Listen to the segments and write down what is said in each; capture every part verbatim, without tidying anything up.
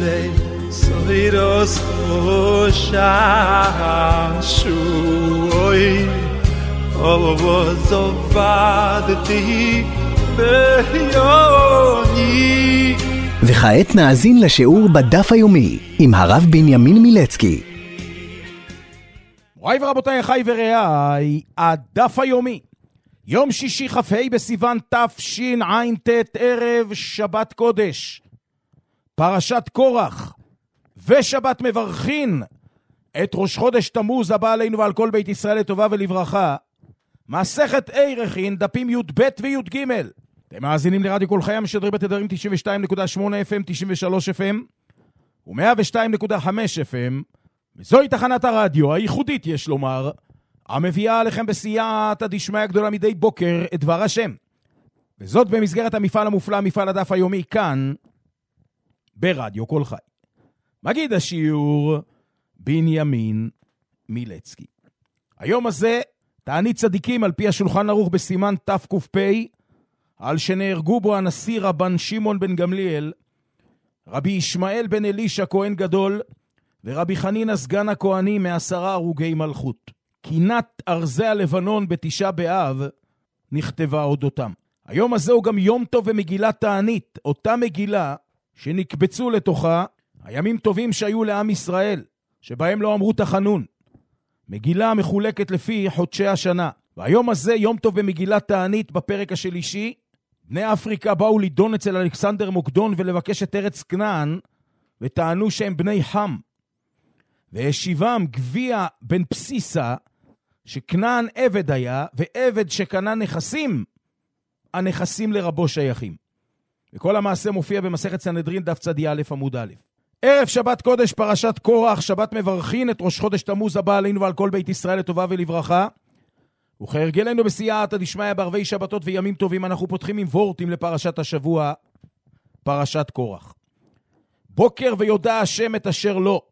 Ede Soiros Hoshanshui Ovozovadti Beyoni. וכעת נאזין לשיעור בדף היומי עם הרב בנימין מילצקי. מוריי ורבותיי, אחיי ורעיי, הדף היומי, יום שישי כ"ה בסיוון תשע"ט, ערב שבת קודש, פרשת קורח ושבת מברכין את ראש חודש תמוז הבא עלינו ועל כל בית ישראל לטובה ולברכה. מסכת ערכין, דפים י' ב' וי' ג'. אתם מאזינים לרדיו כל חי המשדר בתדרים תשעים ושתיים נקודה שמונה אף אם, תשעים ושלוש אף אם ו-מאה ושתיים נקודה חמש אף אם, וזוהי תחנת הרדיו הייחודית, יש לומר, המביאה עליכם בסייעתא דשמיא הגדולה מדי בוקר את דבר השם, וזאת במסגרת המפעל המופלא, מפעל הדף היומי, כאן ברדיו כל חי. מגיד השיעור בנימין מילצקי. היום הזה תענית צדיקים על פי השולחן ערוך בסימן תק"פ, על שנהרגו בו הנשיא רבן שמעון בן גמליאל, רבי ישמעאל בן אלישע כהן גדול, ורבי חנינא סגן הכהני, מעשרה הרוגי מלכות. קינת ארזי הלבנון בתשעה באב נכתבה אודותם. היום הזה הוא גם יום טוב ומגילת תענית, אותה מגילה שנקבצו לתוכה הימים טובים שהיו לעם ישראל, שבהם לא אמרו תחנון. מגילה מחולקת לפי חודשי השנה. והיום הזה יום טוב ומגילת תענית בפרק השלישי. בני אפריקה באו לידון אצל אלכסנדר מוקדון ולבקש את ארץ כנען, וטענו שהם בני חם. והשיבם גביע בן פסיסה, שכנען עבד היה, ועבד שקנה נכסים, הנכסים לרבו שייכים. וכל המעשה מופיע במסכת סנהדרין דף צדי א' עמוד א'. ערב שבת קודש, פרשת קורח, שבת מברכין את ראש חודש תמוז הבא עלינו ועל כל בית ישראל לטובה ולברכה. וכהרגלנו בסייעתא דשמיא בערבי שבתות וימים טובים, אנחנו פותחים עם וורטים לפרשת השבוע, פרשת קורח. בוקר ויודע השם את אשר לו.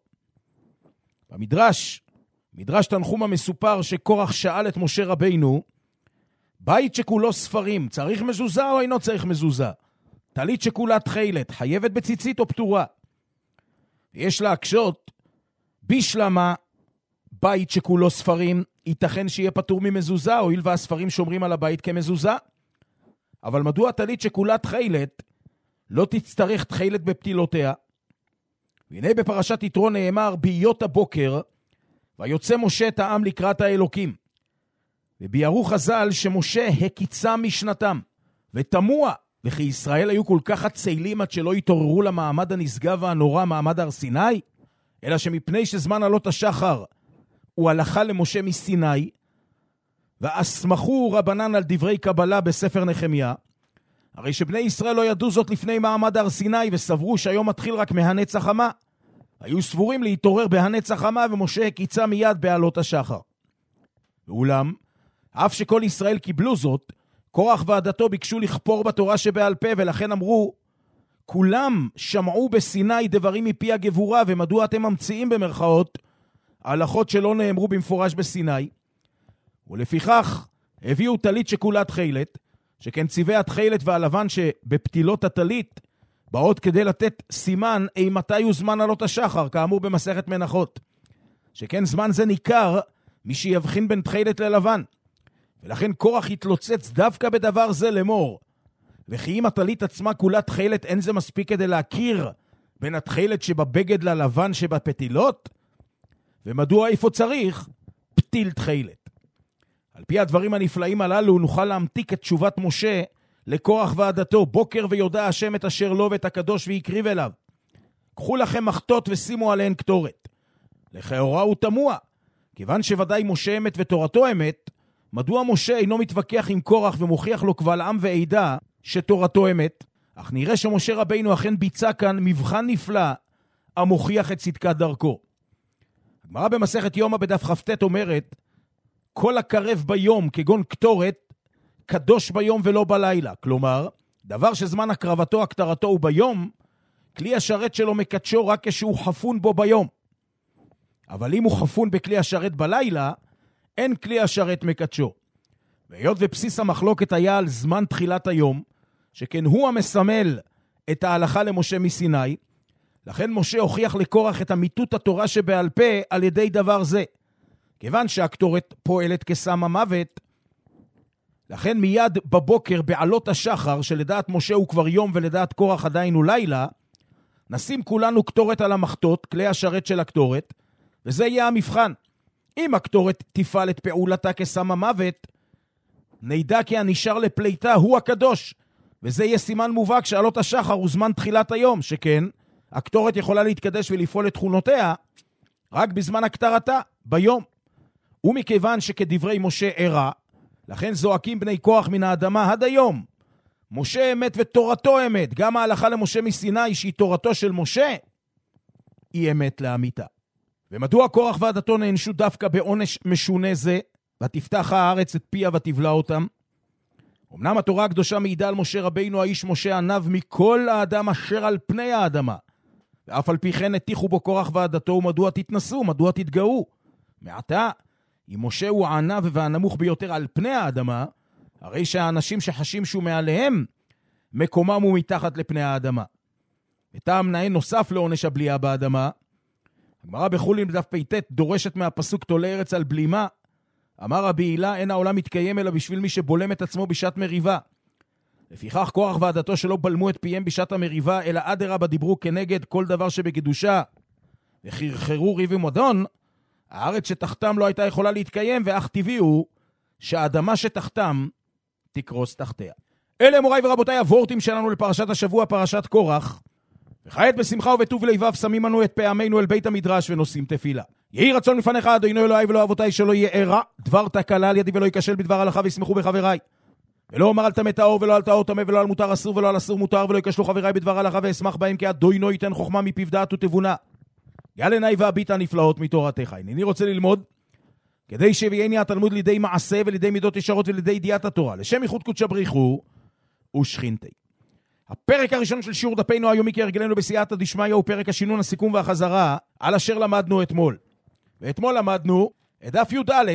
במדרש, מדרש תנחום המסופר שקורח שאל את משה רבינו, בית שכולו ספרים, צריך מזוזה או אינו צריך מזוזה? טלית שכולה תחילת, חייבת בציצית או פטורה? יש להקשות, בשלמה בית שכולו ספרים, ייתכן שיהיה פטור ממזוזה, הואיל והספרים שומרים על הבית כמזוזה. אבל מדוע טלית שכולה תחילת לא תצטרך תחילת בפתילותיה? והנה בפרשת יתרו נאמר בהיות הבוקר, ויוצא משה את העם לקראת האלוקים. וביארו חז"ל שמשה הקיצה משנתם, ותמוה, וכי ישראל היו כל כך עצלים עד שלא התעוררו למעמד הנשגב והנורא, מעמד הר סיני, אלא שמפני שזמן עלות השחר הוא הלכה למשה מסיני, ואסמכו רבנן על דברי קבלה בספר נחמיה, הרי שבני ישראל לא ידעו זאת לפני מעמד הר סיני, וסברו שהיום מתחיל רק מהנץ החמה. היו סבורים להתעורר בהנץ החמה, ומשה הקיצה מיד בעלות השחר. ואולם, אף שכל ישראל קיבלו זאת, קורח ועדתו ביקשו לכפור בתורה שבעל פה, ולכן אמרו, כולם שמעו בסיני דברים מפי הגבורה, ומדוע אתם ממציאים במרכאות הלכות שלא נאמרו במפורש בסיני? ולפיכך הביאו טלית שכולה תחילת, שכן צבעי התחילת והלבן שבפתילות הטלית באות כדי לתת סימן אימתי הוא זמן עלות השחר, כאמור במסכת מנחות, שכן זמן זה ניכר מי שיבחין בין תחילת ללבן. ולכן קורח התלוצץ דווקא בדבר זה לאמור, וכי אם הטלית עצמה כולה תחילת, אין זה מספיק כדי להכיר בין התחילת שבבגד ללבן שבפתילות? ומדוע איפה צריך פתיל תחילת? על פי הדברים הנפלאים הללו נוכל להמתיק את תשובת משה לקורח ועדתו, בוקר ויודע השם את אשר לו ואת הקדוש ויקריב אליו. קחו לכם מחטות ושימו עליהן קטורת. לכאורה הוא תמוה, כיוון שוודאי משה אמת ותורתו אמת, מדוע משה אינו מתווכח עם קורח ומוכיח לו קבל עם ועדה שתורתו אמת? אך נראה שמשה רבינו אכן ביצע כאן מבחן נפלא המוכיח את צדקת דרכו. הגמרא במסכת יומא בדף כ"ט אומרת, כל הקרב ביום כגון קטורת, קדוש ביום ולא בלילה. כלומר, דבר שזמן הקרבתו, הקטרתו הוא ביום, כלי השרת שלו מקדשו רק כשהוא חפון בו ביום. אבל אם הוא חפון בכלי השרת בלילה, אין כלי השרת מקדשו. והיות ובסיס המחלוקת היה על זמן תחילת היום, שכן הוא המסמל את ההלכה למשה מסיני, לכן משה הוכיח לקורח את אמיתות התורה שבעל פה על ידי דבר זה. כיוון שהקטורת פועלת כסם המוות, לכן מיד בבוקר בעלות השחר, שלדעת משה הוא כבר יום ולדעת קורח עדיין הוא לילה, נשים כולנו קטורת על המחטות, כלי השרת של הקטורת, וזה יהיה המבחן. אם הקטורת תפעל את פעולתה כסם המוות, נדע כי הנשאר לפליטה הוא הקדוש, וזה יהיה סימן מובהק שעלות השחר הוא זמן תחילת היום, שכן הקטורת יכולה להתקדש ולפעול את תכונותיה רק בזמן הקטרתה, ביום. ומכיוון שכדברי משה אירע, לכן זועקים בני קורח מן האדמה עד היום, משה אמת ותורתו אמת. גם ההלכה למשה מסיני שהיא תורתו של משה, היא אמת לאמיתה. ומדוע קורח ועדתו נענשו דווקא בעונש משונה זה, ותפתח הארץ את פיה ותבלע אותם? אמנם התורה הקדושה מעידה על משה רבינו האיש משה ענב מכל האדם אשר על פני האדמה, ואף על פי כן הטיחו בו קורח ועדתו, ומדוע תתנסו, מדוע תתגאו? מעתה, אם משה הוא הענב והנמוך ביותר על פני האדמה, הרי שהאנשים שחשים שהוא מעליהם, מקומם הוא מתחת לפני האדמה. וטעם נאה נוסף לעונש הבליעה באדמה, הגמרא בחולין בדף פ"ט דורשת מהפסוק תולה ארץ על בלימה, אמר רבי הילה, אין העולם מתקיים אלא בשביל מי שבולם את עצמו בשעת מריבה. לפיכך קורח ועדתו שלא בלמו את פיהם בשעת המריבה, אלא אדרבה דיברו כנגד כל דבר שבקדושה, וחרחרו ריב ומדון, הארץ שתחתם לא הייתה יכולה להתקיים, ואך טבעי הוא שהאדמה שתחתם תקרוס תחתיה. אלה מוריי ורבותיי הוורטים שלנו לפרשת השבוע, פרשת קורח. וכעת בשמחה ובטוב לבב שמים אנו את פעמינו אל בית המדרש ונושאים תפילה. יהי רצון לפניך אדוני אלוהי ולא אבותיי שלא יהיה רע דבר תקלה על ידי ולא ייכשל בדבר הלכה וישמחו בחבריי. ולא אומר על טמא טהור ולא על טהור טמא ולא על מותר אסור ולא על אסור מותר, ולא ייכשלו חבריי בדבר הלכה ואשמח בהם, כי אדוני ייתן חוכמה מפיו דעת ותבונה. גל עיניי והביט הנפלאות מתורתך. אני רוצה ללמוד כדי שיביאני התלמוד לידי מעשה ולידי מידות ישרות ולידי ידיעת התורה, לשם ייחוד קודשא בריחו ושכינתי. הפרק הראשון של שיעור דפנו היומי כהרגלנו בסייעתא דשמיא הוא פרק השינון, הסיכום והחזרה על אשר למדנו אתמול. ואתמול למדנו את דף י"א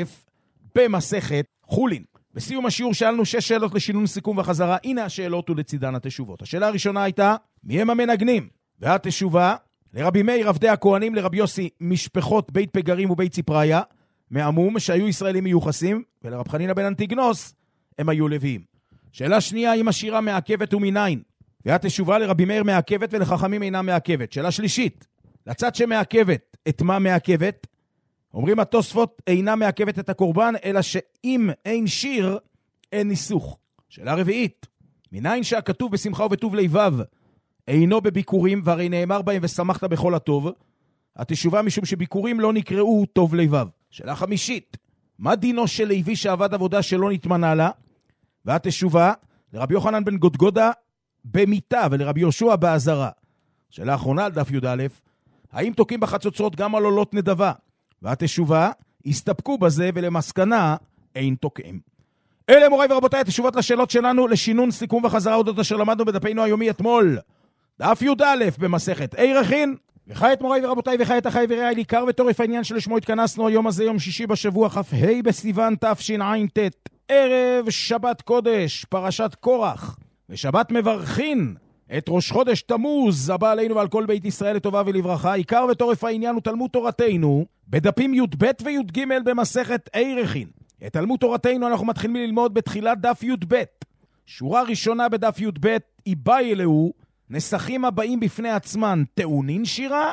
במסכת חולין. בסיום השיעור שאלנו שש שאלות לשינון, סיכום וחזרה. הנה השאלות ולצידן התשובות. השאלה הראשונה הייתה, מי הם המנגנים? והתשובה, לרבי מאיר עבדי הכהנים, לרבי יוסי משפחות בית פגרים ובית ציפריה, מעמום שהיו ישראלים מיוחסים, ולרב חנינא בן אנטיגנוס הם היו לוויים. שאלה שנייה, אם השירה מעכבת ומניין? והתשובה, לרבי מאיר מעכבת ולחכמים אינה מעכבת. שאלה שלישית, לצד שמעכבת, את מה מעכבת? אומרים התוספות, אינה מעכבת את הקורבן, אלא שאם אין שיר, אין ניסוך. שאלה רביעית, מניין שהכתוב בשמחה ובטוב לבב, אינו בביקורים, והרי נאמר בהם ושמחת בכל הטוב? התשובה, משום שביקורים לא נקראו טוב לבב. שאלה חמישית, מה דינו של לוי שעבד עבודה שלא נתמנה לה? והתשובה, לרבי יוחנן בן גודגודה במיטה ולרבי יהושע בעזרה. שאלה אחרונה על דף י"א, האם תוקעים בחצוצרות גם על עולות נדבה? והתשובה, הסתפקו בזה ולמסקנה אין תוקעים. אלה מוריי ורבותיי התשובות לשאלות שלנו לשינון, סיכום וחזרה אודות אשר למדנו בדפנו היומי אתמול. דף י"א במסכת עירכין. וכעת מוריי ורבותיי וכעת אחי ורעי, עיקר וטורף העניין שלשמו התכנסנו היום הזה, יום שישי בשבוע כ"ה בסיוון תשע"ט, ערב שבת קודש, פרשת קורח, ושבת מברכין את ראש חודש תמוז הבא עלינו ועל כל בית ישראל לטובה ולברכה. עיקר וטורף העניין הוא תלמוד תורתנו בדפים י"ב וי"ג במסכת עירכין. את תלמוד תורתנו אנחנו מתחילים ללמוד בתחילת דף י"ב. שורה ראשונה בדף י"ב, איבאי אלוהו, נסחים הבאים בפני עצמן, טעונין שירה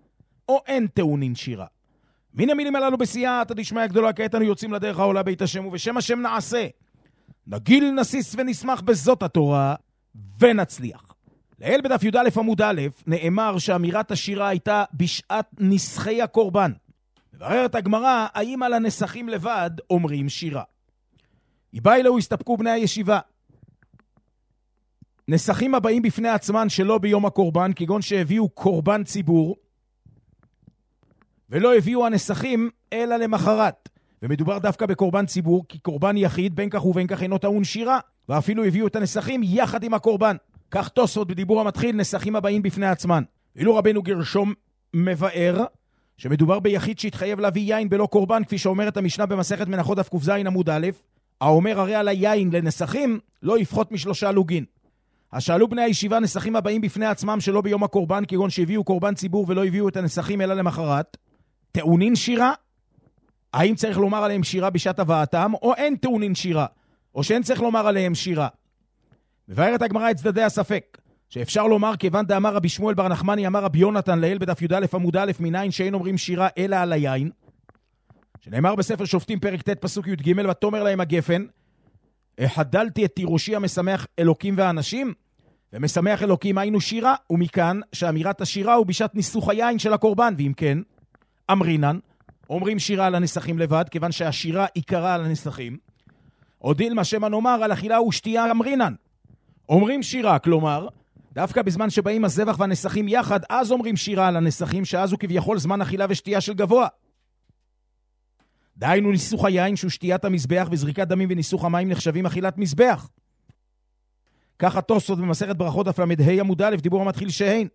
או אין טעונין שירה? מן המילים הללו בסייעתא דשמיא הגדולה, כעת אנו יוצאים לדרך העולה בית השם, ובשם השם נעשה, נגיל נסיס ונשמח בזאת התורה ונצליח. לאל בדף י"א עמוד א' נאמר שאמירת השירה הייתה בשעת נסחי הקורבן. מבררת הגמרא, האם על הנסחים לבד אומרים שירה? איבאי אלוהו, הסתפקו בני הישיבה. נסחים הבאים בפני עצמן שלא ביום הקורבן, כגון שהביאו קורבן ציבור, ולא הביאו הנסחים אלא למחרת. ומדובר דווקא בקורבן ציבור, כי קורבן יחיד בין כך ובין כך אינו טעון שירה, ואפילו הביאו את הנסחים יחד עם הקורבן. כך תוספות בדיבור המתחיל, נסחים הבאים בפני עצמן. ואילו רבנו גרשום מבאר שמדובר ביחיד שהתחייב להביא יין בלא קורבן, כפי שאומרת המשנה במסכת מנחות דף ק"ז עמוד א', האומר הרי על היין לנסחים לא יפחות משלושה לוגין. השאלו בני הישיבה נסכים הבאים בפני עצמם שלא ביום הקורבן, כגון שהביאו קורבן ציבור ולא הביאו את הנסכים אלא למחרת. טעונין שירה? האם צריך לומר עליהם שירה בשעת הבאתם, או אין טעונין שירה? או שאין צריך לומר עליהם שירה? מבארת הגמרא את צדדי הספק, שאפשר לומר כיוון דאמר רבי שמואל בר נחמני אמר רבי יונתן לעיל בדף י"א עמוד א' מניין שאין אומרים שירה אלא על היין, שנאמר בספר שופטים פרק ט' פסוק י"ג, ותאמר להם הגפן, החדלתי את תירושי המשמח אלוקים ואנשים, ומשמח אלוקים היינו שירה, ומכאן שאמירת השירה הוא בשעת ניסוך היין של הקורבן, ואם כן, אמרינן, אומרים שירה על הנסכים לבד, כיוון שהשירה עיקרה על הנסכים, או דילמה שמה נאמר על אכילה ושתייה אמרינן, אומרים שירה, כלומר, דווקא בזמן שבאים הזבח והנסכים יחד, אז אומרים שירה על הנסכים, שאז הוא כביכול זמן אכילה ושתייה של גבוה. דהיינו ניסוך היין שהוא שתיית המזבח וזריקת דמים וניסוך המים נחשבים אכילת מזבח. ככה תוספות במסכת ברכות דף למ"ה עמוד א' דיבור המתחיל שהן.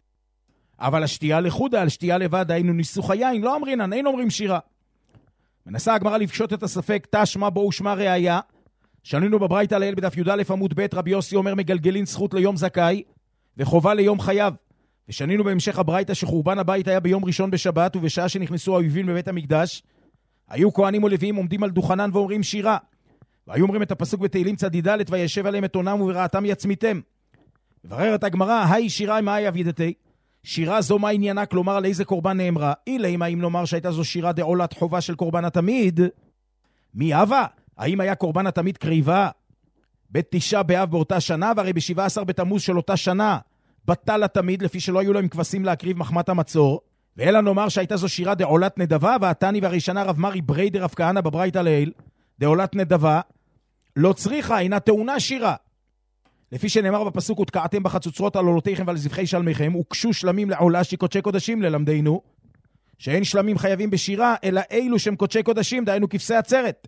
אבל השתייה לחודה על שתייה לבד, דהיינו ניסוך היין, לא אמרינן, אין אומרים שירה. מנסה הגמרא לפשוט את הספק, תשמע בו ושמע ראיה. שנינו בברייתא לעיל בדף י"א עמוד ב' רבי יוסי אומר מגלגלין זכות ליום זכאי וחובה ליום חייב. ושנינו בהמשך הברייתא שחורבן הבית היה ביום ראשון בשבת, ובשעה שנכנסו האויבים בבית המקדש היו כהנים ולוויים עומדים על דוכנן ואומרים שירה, והיו אומרים את הפסוק בתהילים צדידלת, וישב עליהם את עונם וברעתם יצמיתם. מבררת הגמרא, היי שירה מהי אבידתי? שירה זו מה עניינה, כלומר על איזה קורבן נאמרה? אילמה אם נאמר שהייתה זו שירה דעולת חובה של קורבן התמיד, מי אבה? האם היה קורבן התמיד קריבה בתשעה באב באותה שנה, והרי ב-שבעה עשר בתמוז של אותה שנה בטל התמיד, לפי שלא היו להם כבשים להקריב מחמת המצור, ואלא נאמר שהייתה זו שירה דעולת נדבה, והתני והראשונה רב מרי בריידר רב כהנא בברייתא לעיל, דעולת נדבה, לא צריכה, אינה טעונה שירה. לפי שנאמר בפסוק, ותקעתם בחצוצרות על עולותיכם ועל זבחי שלמיכם, וקשו שלמים לעולה שקודשי קודשים ללמדנו, שאין שלמים חייבים בשירה, אלא אילו שהם קודשי קודשים, דהיינו כבשי עצרת.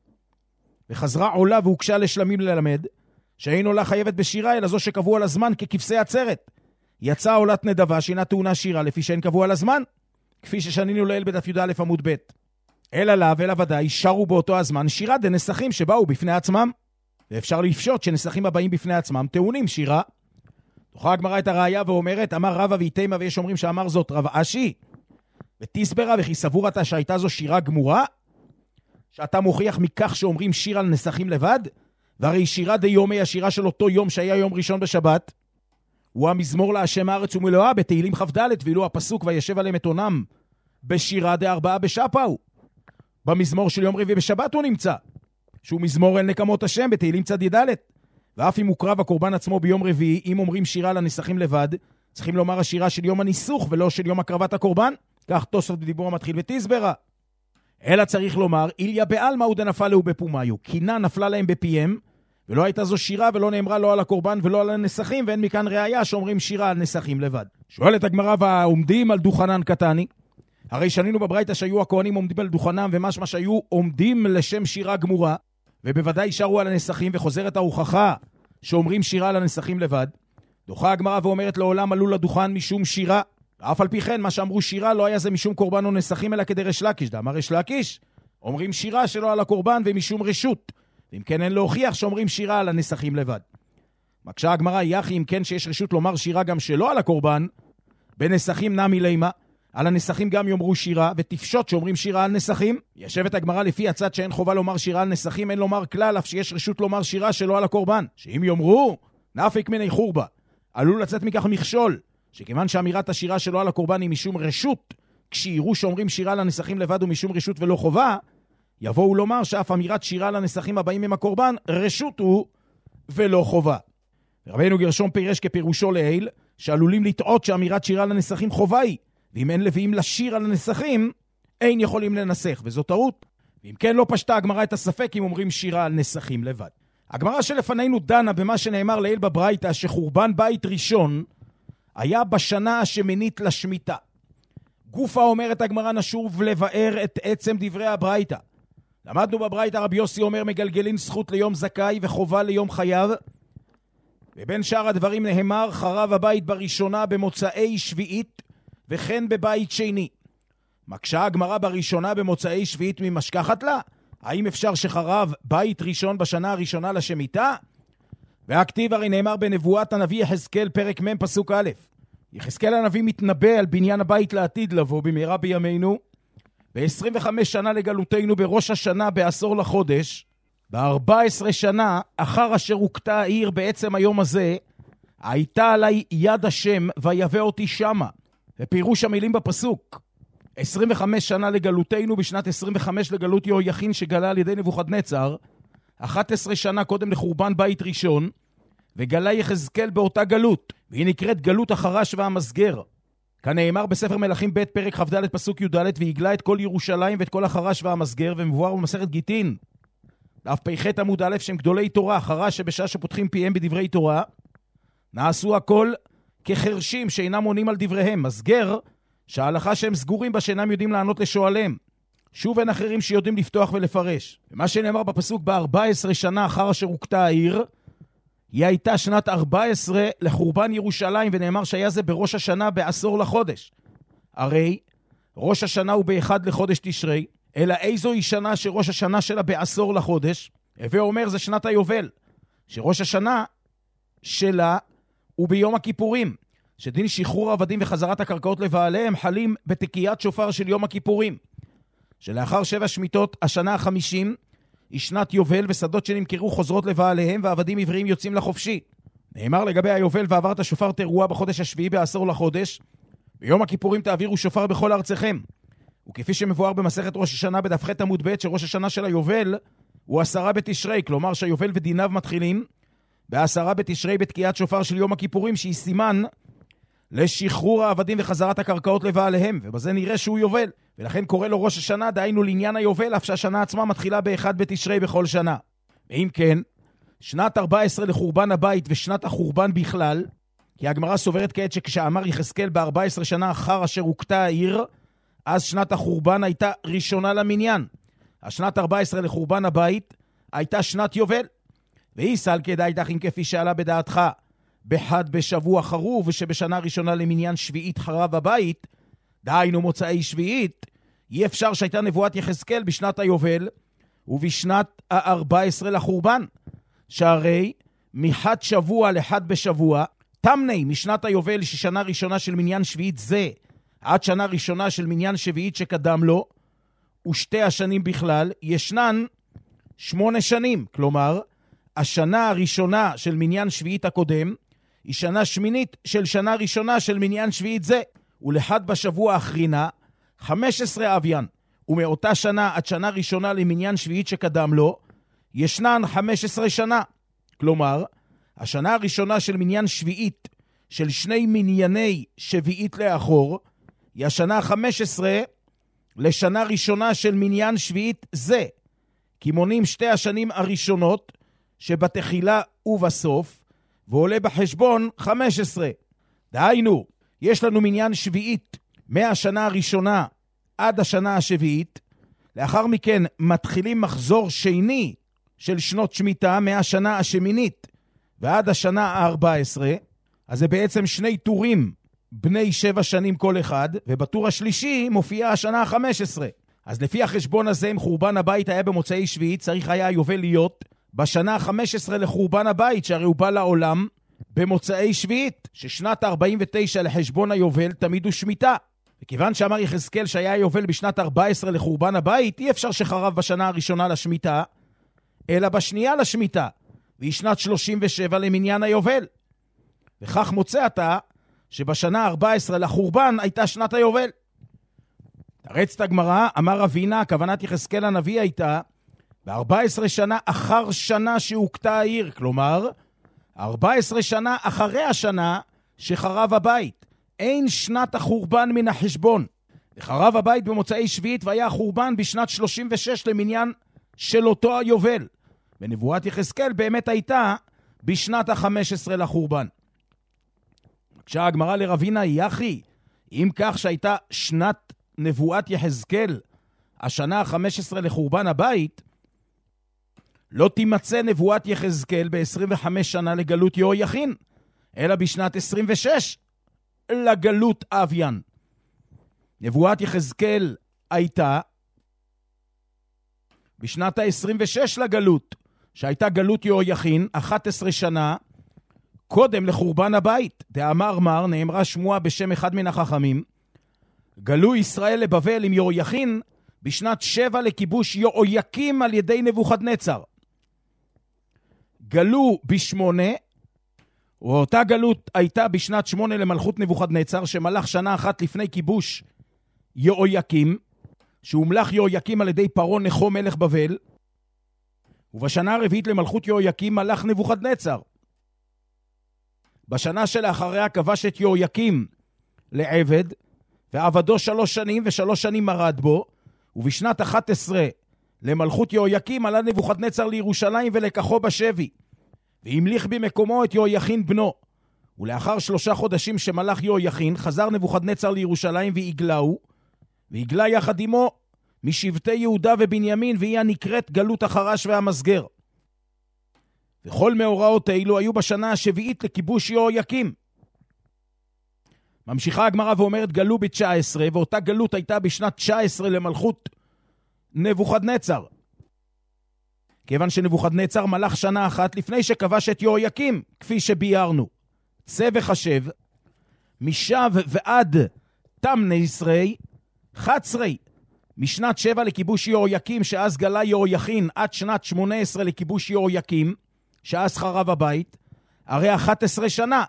וחזרה עולה והוקשה לשלמים ללמד, שאין עולה חייבת בשירה, אלא זו שקבעו על הזמן ככבשי עצרת. יצאה עולת נדבה שאינה טעונה שירה, לפי שאין קבעו על הזמן, כפי ששנינו לעיל בדף י"א עמוד ב'. אלא לה ואלא ודאי שרו באותו הזמן שירה דנסכים שבאו בפני עצמם, ואפשר לפשוט שנסכים הבאים בפני עצמם טעונים שירה. תוכל הגמרא את הראיה ואומרת, אמר רבא ויתימה, ויש אומרים שאמר זאת רב אשי, ותסברה וכי סבור אתה שהייתה זו שירה גמורה, שאתה מוכיח מכך שאומרים שיר על נסכים לבד, והרי שירה דיומי, השירה של אותו יום שהיה יום ראשון בשבת, הוא המזמור להשם הארץ ומלואה בתהילים כ"ד, ואילו הפסוק וישב עליהם את עונם בשירה דארבעה בשפאו, במזמור של יום רביעי בשבת הוא נמצא, שהוא מזמור אל נקמות השם בתהילים צדיד ד'. ואף אם הוקרב הקורבן עצמו ביום רביעי, אם אומרים שירה לנסכים לבד, צריכים לומר השירה של יום הניסוך ולא של יום הקרבת הקורבן, כך תוספות בדיבור המתחיל ותסברה. אלא צריך לומר, איליה בעלמא ודנפל לו בפומיו, קינה נפלה להם בפיהם, ולא הייתה זו שירה ולא נאמרה לא על הקורבן ולא על הנסכים, ואין מכאן ראיה שאומרים שירה על נסכים לבד. שואלת הגמרא, והעומדים על דוכנן קטני? הרי שנינו בברייתא שהיו הכהנים עומדים על דוכנם, ומשמע שהיו עומדים לשם שירה גמורה, ובוודאי שרו על הנסכים, וחוזרת ההוכחה שאומרים שירה על הנסכים לבד. דוחה הגמרא ואומרת, לעולם עלו לדוכן משום שירה, אף על פי כן מה שאמרו שירה לא היה זה משום קורבן או נסכים, אלא כדי ריש לקיש. דאמר ריש לקיש, אומרים שירה שלא על הקורבן ומשום רשות, ואם כן אין להוכיח שאומרים שירה על הנסכים לבד. מקשה הגמרא, יחי אם כן שיש רשות לומר שירה גם שלא על הקורבן, בנסכים נמי לימה, על הנסכים גם יאמרו שירה, ותפשוט שאומרים שירה על נסכים. ישבת הגמרא לפי הצד שאין חובה לומר שירה על נסכים, אין לומר כלל, אף שיש רשות לומר שירה שלא על הקורבן, שאם יאמרו נאפיק מיני חורבה, עלול לצאת מכך מכשול, שכיוון שאמירת השירה שלא על הקורבן היא משום רשות, כשיראו שאומרים שירה לנסכים לבד ומשום רשות ולא חובה, יבואו לומר שאף אמירת שירה לנסכים הבאים עם הקורבן רשות הוא ולא חובה. רבנו גרשום פירש כפירושו לעיל, שעלולים לטעות שאמירת שירה לנסכים חובה היא, ואם אין לביאים לשיר על הנסכים, אין יכולים לנסח, וזו טעות. ואם כן לא פשטה הגמרא את הספק אם אומרים שירה על נסכים לבד. הגמרא שלפנינו דנה במה שנאמר לעיל בברייתא, שחורבן בית ראשון היה בשנה השמינית לשמיטה. גופה אומרת הגמרא, נשוב לבאר את עצם דברי הברייתא. למדנו בברייתא רבי יוסי אומר מגלגלין זכות ליום זכאי וחובה ליום חייב, ובין שאר הדברים נאמר חרב הבית בראשונה במוצאי שביעית וכן בבית שני. מקשה הגמרא בראשונה במוצאי שביעית ממשכחת לה? האם אפשר שחרב בית ראשון בשנה הראשונה לשמיטה? והכתיב הרי נאמר בנבואת הנביא יחזקאל פרק מ' פסוק א'. יחזקאל הנביא מתנבא על בניין הבית לעתיד לבוא במהרה בימינו, ב-עשרים וחמש שנה לגלותנו בראש השנה בעשור לחודש, ב-ארבע עשרה שנה אחר אשר הוקטה העיר בעצם היום הזה, הייתה עליי יד השם ויבא אותי שמה. ופירוש המילים בפסוק, עשרים וחמש שנה לגלותנו בשנת עשרים וחמש לגלות יהויכין שגלה על ידי נבוכדנצר, אחת עשרה שנה קודם לחורבן בית ראשון, וגלה יחזקאל באותה גלות, והיא נקראת גלות החרש והמסגר. כנאמר בספר מלכים ב' פרק כ"ד פסוק י"ד, והגלה את כל ירושלים ואת כל החרש והמסגר, ומבואר במסכת גיטין דף פ"ח עמוד א', שהם גדולי תורה, חרש שבשעה שפותחים פיהם בדברי תורה נעשו הכל כחרשים שאינם עונים על דבריהם, מסגר שההלכה שהם סגורים בה שאינם יודעים לענות לשואליהם. שוב אין אחרים שיודעים לפתוח ולפרש. ומה שנאמר בפסוק ב-ארבע עשרה שנה אחר אשר הוקטה העיר, היא הייתה שנת ארבע עשרה לחורבן ירושלים, ונאמר שהיה זה בראש השנה בעשור לחודש. הרי ראש השנה הוא באחד לחודש תשרי, אלא איזו היא שנה שראש השנה שלה בעשור לחודש? הווה אומר זה שנת היובל, שראש השנה שלה הוא ביום הכיפורים, שדין שחרור העבדים וחזרת הקרקעות לבעליהם חלים בתקיעת שופר של יום הכיפורים, שלאחר שבע שמיטות השנה החמישים היא שנת יובל, ושדות שנמכרו חוזרות לבעליהם, ועבדים עבריים יוצאים לחופשי. נאמר לגבי היובל, ועברת שופר תרועה בחודש השביעי בעשור לחודש, ביום הכיפורים תעבירו שופר בכל ארצכם. וכפי שמבואר במסכת ראש השנה בדף ח' עמוד ב', שראש השנה של היובל הוא עשרה בתשרי, כלומר שהיובל ודיניו מתחילים בעשרה בתשרי בתקיעת שופר של יום הכיפורים, שהיא סימן לשחרור העבדים וחזרת הקרקעות לבעליהם, ובזה נראה שהוא יובל, ולכן קורא לו ראש השנה, דהיינו לעניין היובל, אף שהשנה עצמה מתחילה באחד בתשרי בכל שנה. ואם כן, שנת ארבע עשרה לחורבן הבית ושנת החורבן בכלל, כי הגמרא סוברת כעת שכשאמר יחזקאל ב-ארבע עשרה שנה אחר אשר הוקטה העיר, אז שנת החורבן הייתה ראשונה למניין. השנת ארבע עשרה לחורבן הבית הייתה שנת יובל. והיא סל כדאי דחים כפי שעלה בדעתך, בחד בשבוע חרוב, ושבשנה ראשונה למניין שביעית חרב הבית, דהיינו מוצאי שביעית, אי אפשר שהייתה נבואת יחזקאל בשנת היובל, ובשנת ה-ארבע עשרה לחורבן, שהרי מחד שבוע לחד בשבוע, תמני משנת היובל ששנה ראשונה של מניין שביעית זה, עד שנה ראשונה של מניין שביעית שקדם לו, ושתי השנים בכלל, ישנן שמונה שנים, כלומר, השנה הראשונה של מניין שביעית הקודם, היא שנה שמינית של שנה ראשונה של מניין שביעית זה, ולחד בשבוע האחרינה, חמש עשרה אביין, ומאותה שנה עד שנה ראשונה למניין שביעית שקדם לו, ישנן חמש עשרה שנה. כלומר, השנה הראשונה של מניין שביעית של שני מנייני שביעית לאחור, היא השנה ה-חמש עשרה לשנה ראשונה של מניין שביעית זה, כי מונים שתי השנים הראשונות שבתחילה ובסוף, ועולה בחשבון חמש עשרה. דהיינו, יש לנו מניין שביעית מהשנה הראשונה עד השנה השביעית, לאחר מכן מתחילים מחזור שני של שנות שמיטה מהשנה השמינית ועד השנה ה-ארבע עשרה, אז זה בעצם שני טורים בני שבע שנים כל אחד, ובטור השלישי מופיעה השנה ה-חמש עשרה. אז לפי החשבון הזה, אם חורבן הבית היה במוצאי שביעית, צריך היה היובל להיות בשנה ה-חמש עשרה לחורבן הבית, שהרי הוא בא לעולם במוצאי שביעית, ששנת ארבעים ותשע לחשבון היובל תמיד הוא שמיטה. וכיוון שאמר יחזקאל שהיה היובל בשנת ארבע עשרה לחורבן הבית, אי אפשר שחרב בשנה הראשונה לשמיטה, אלא בשנייה לשמיטה, והיא שנת שלושים ושבע למניין היובל. וכך מוצא אתה שבשנה ארבע עשרה לחורבן הייתה שנת היובל. תרץ את הגמרא, אמר רבינה, הכוונת יחזקאל הנביא הייתה ב-ארבע עשרה שנה אחר שנה שהוקטה העיר, כלומר, ארבע עשרה שנה אחרי השנה שחרב הבית. אין שנת החורבן מן החשבון. וחרב הבית במוצאי שביעית, והיה החורבן בשנת שלושים ושש למניין של אותו היובל. ונבואת יחזקאל באמת הייתה בשנת ה-חמש עשרה לחורבן. כשהגמרא לרבינה, יחי, אם כך שהייתה שנת נבואת יחזקאל, השנה ה-חמש עשרה לחורבן הבית, לא תימצא נבואת יחזקאל ב-עשרים וחמש שנה לגלות יהויכין, אלא בשנת עשרים ושש לגלות אביין. נבואת יחזקאל הייתה בשנת ה-עשרים ושש לגלות, שהייתה גלות יהויכין אחת עשרה שנה קודם לחורבן הבית. דאמר מר, נאמרה שמועה בשם אחד מן החכמים, גלו ישראל לבבל עם יהויכין בשנת שבע לכיבוש יהויקים על ידי נבוכדנצר. גלו בשמונה, ואותה גלות הייתה בשנת שמונה למלכות נבוכדנצר, שמלך שנה אחת לפני כיבוש יהויקים, שהומלך יהויקים על ידי פרעה נכו מלך בבל, ובשנה הרביעית למלכות יהויקים מלך נבוכדנצר. בשנה שלאחריה כבש את יהויקים לעבד, ועבדו שלוש שנים ושלוש שנים מרד בו, ובשנת אחת עשרה למלכות יהויקים עלה נבוכדנצר לירושלים ולקחו בשבי, והמליך במקומו את יהויכין בנו. ולאחר שלושה חודשים שמלך יהויכין חזר נבוכדנצר לירושלים והגלהו, והגלה יחד עמו משבטי יהודה ובנימין, והיא הנקראת גלות החרש והמסגר. וכל מאורעות האלו היו בשנה השביעית לכיבוש יהויקים. ממשיכה הגמרא ואומרת גלו ב-תשע עשרה, ואותה גלות הייתה בשנת תשע עשרה למלכות נבוכדנצר. כיוון שנבוכדנצר מלך שנה אחת לפני שכבש את יהויקים, כפי שביארנו. צא וחשב, משב ועד תמנה עשרי, חצרי, משנת שבע לכיבוש יהויקים, שאז גלה יהויכין, עד שנת שמונה עשרה לכיבוש יהויקים, שאז חרב הבית, הרי אחת עשרה שנה.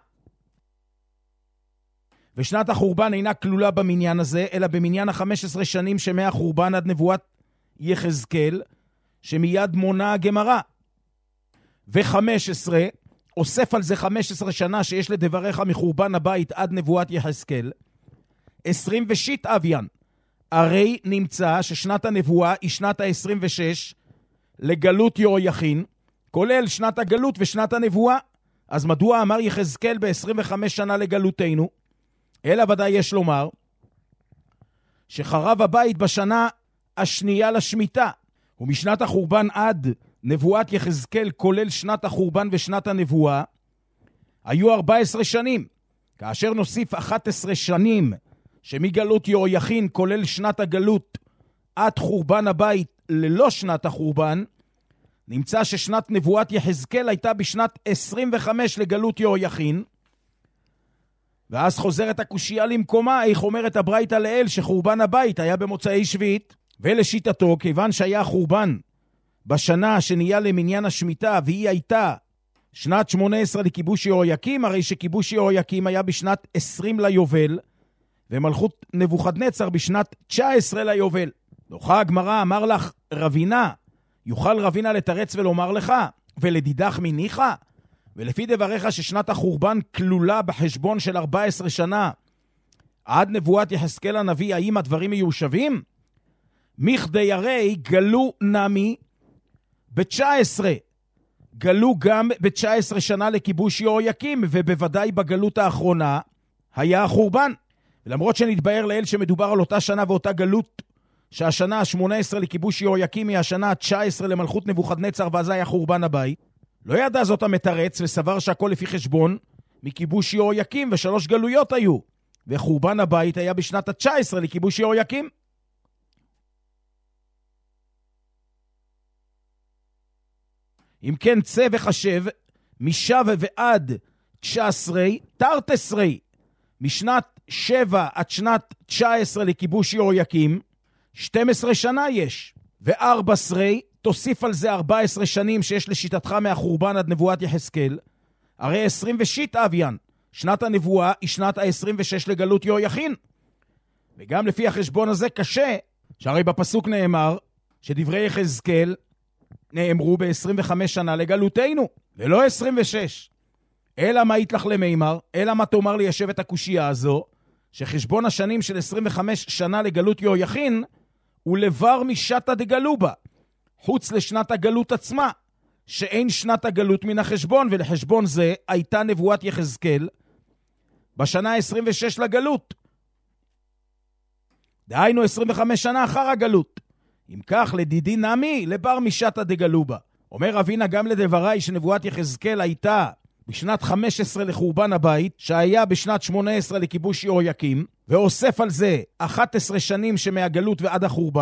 ושנת החורבן אינה כלולה במניין הזה, אלא במניין ה-חמש עשרה שנים שמהחורבן עד נבואת יחזקאל, שמיד מונה הגמרא. ו-חמש עשרה, אוסף על זה חמש עשרה שנה שיש לדבריך מחורבן הבית עד נבואת יחזקאל, עשרים ושיט אביין. הרי נמצא ששנת הנבואה היא שנת ה-עשרים ושש לגלות יהויכין, כולל שנת הגלות ושנת הנבואה. אז מדוע אמר יחזקאל ב-עשרים וחמש שנה לגלותנו? אלא ודאי יש לומר שחרב הבית בשנה השנייה לשמיטה, ומשנת החורבן עד נבואת יחזקאל, כולל שנת החורבן ושנת הנבואה, היו ארבע עשרה שנים. כאשר נוסיף אחת עשרה שנים שמגלות יהויכין, כולל שנת הגלות, עד חורבן הבית ללא שנת החורבן, נמצא ששנת נבואת יחזקאל הייתה בשנת עשרים וחמש לגלות יהויכין. ואז חוזרת הקושייה למקומה, איך אומרת הברייתא לאל שחורבן הבית היה במוצאי שביעית. ולשיטתו, כיוון שהיה חורבן בשנה שנהיה למניין השמיטה, והיא הייתה שנת שמונה עשרה לכיבוש יהויקים, הרי שכיבוש יהויקים היה בשנת עשרים ליובל, ומלכות נבוכדנצר בשנת תשע עשרה ליובל. דוחה הגמרא, אמר לך רבינה, יוכל רבינה לתרץ ולומר לך, ולדידך מניך? ולפי דבריך ששנת החורבן כלולה בחשבון של ארבע עשרה שנה עד נבואת יחזקאל הנביא, האם הדברים מיושבים? מכדי הרי גלו נמי ב-תשע עשרה, גלו גם ב-תשע עשרה שנה לכיבוש יהויקים, ובוודאי בגלות האחרונה היה החורבן. ולמרות שנתבהר לאל שמדובר על אותה שנה ואותה גלות, שהשנה ה-שמונה עשרה לכיבוש יהויקים היא השנה ה-תשע עשרה למלכות נבוכדנצר, ואז היה חורבן הבית, לא ידע זאת המתרץ וסבר שהכל לפי חשבון מכיבוש יהויקים, ושלוש גלויות היו, וחורבן הבית היה בשנת ה-תשע עשרה לכיבוש יהויקים. אם כן, צא וחשב משב ועד תשע עשרה, תרת עשרה, משנת שבע עד שנת תשע עשרה לכיבוש יהויקים, שתים עשרה שנה יש, וארבע עשרה, תוסיף על זה ארבע עשרה שנים שיש לשיטתך מהחורבן עד נבואת יחזקאל, הרי עשרים ושיט אביין, שנת הנבואה היא שנת ה-עשרים ושש לגלות יהויכין. וגם לפי החשבון הזה קשה, שהרי בפסוק נאמר שדברי יחזקאל נאמרו ב-עשרים וחמש שנה לגלותנו, ולא עשרים ושש. אלא מה יתלך למימר, אלא מה תאמר ליישב את הקושייה הזו, שחשבון השנים של עשרים וחמש שנה לגלות יהויכין, הוא לבר משתה דגלובה, חוץ לשנת הגלות עצמה, שאין שנת הגלות מן החשבון, ולחשבון זה הייתה נבואת יחזקאל בשנה ה-עשרים ושש לגלות. דהיינו עשרים וחמש שנה אחר הגלות. אם כך, לדידי נמי, לבר משתה דגלובה. אומר רבינה גם לדברי שנבואת יחזקאל הייתה בשנת חמש עשרה לחורבן הבית, שהיה בשנת שמונה עשרה לכיבוש יהויקים, ואוסף על זה אחת עשרה שנים שמהגלות ועד החורבן,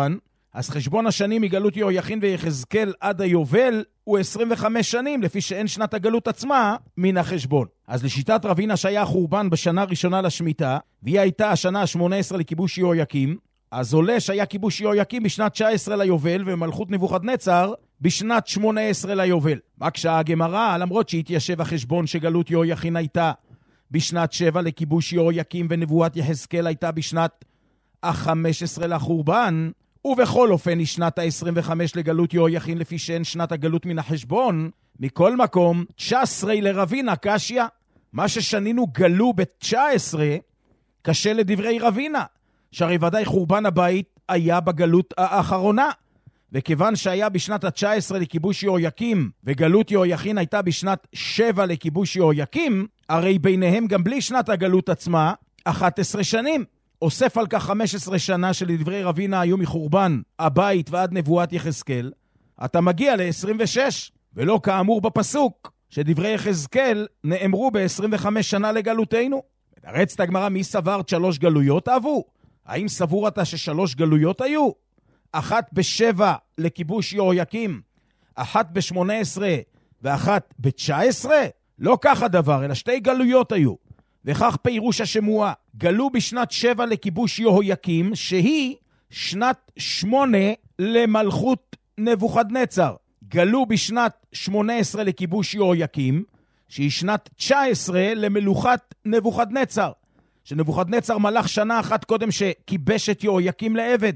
אז חשבון השנים מגלות יהויכין ויחזקאל עד היובל הוא עשרים וחמש שנים, לפי שאין שנת הגלות עצמה מן החשבון. אז לשיטת רבינה שהיה חורבן בשנה הראשונה לשמיטה, והיא הייתה השנה ה-שמונה עשרה לכיבוש יהויקים, אז עולה שהיה כיבוש יהויקים בשנת תשע עשרה ליובל, ומלכות נבוכדנצר בשנת שמונה עשרה ליובל. רק שהגמרא, למרות שהתיישב החשבון שגלות יהויכין הייתה בשנת שבע לכיבוש יהויקים, ונבואת יחזקאל הייתה בשנת ה-חמש עשרה לחורבן, ובכל אופן היא שנת ה-עשרים וחמש לגלות יהויכין, לפי שאין שנת הגלות מן החשבון. מכל מקום, תשע עשרה לרבינה קשיא. מה ששנינו גלו ב-תשע עשרה קשה לדברי רבינה, שהרי ודאי חורבן הבית היה בגלות האחרונה, וכיוון שהיה בשנת ה-תשע עשרה לכיבוש יהויקים, וגלות יהויכין הייתה בשנת שבע לכיבוש יהויקים, הרי ביניהם גם בלי שנת הגלות עצמה אחת עשרה שנים. אוסף על כך חמש עשרה שנה שלדברי רבינה היו מחורבן הבית ועד נבואת יחזקאל, אתה מגיע ל-עשרים ושש, ולא כאמור בפסוק שדברי יחזקאל נאמרו ב-עשרים וחמש שנה לגלותנו. מתרצת הגמרא, מי סברת שלוש גלויות אהבו? האם סבור אתה ששלוש גלויות היו? אחת בשבע לכיבוש יהויקים, אחת בשמונה עשרה ואחת בתשע עשרה? לא כך הדבר, אלא שתי גלויות היו. וכך פירוש השמועה, גלו בשנת שבע לכיבוש יהויקים, שהיא שנת שמונה למלכות נבוכדנצר. גלו בשנת שמונה עשרה לכיבוש יהויקים, שהיא שנת תשע עשרה למלוכת נבוכדנצר. שנבוכדנצר מלך שנה אחת קודם שכיבש את יהויקים לעבד.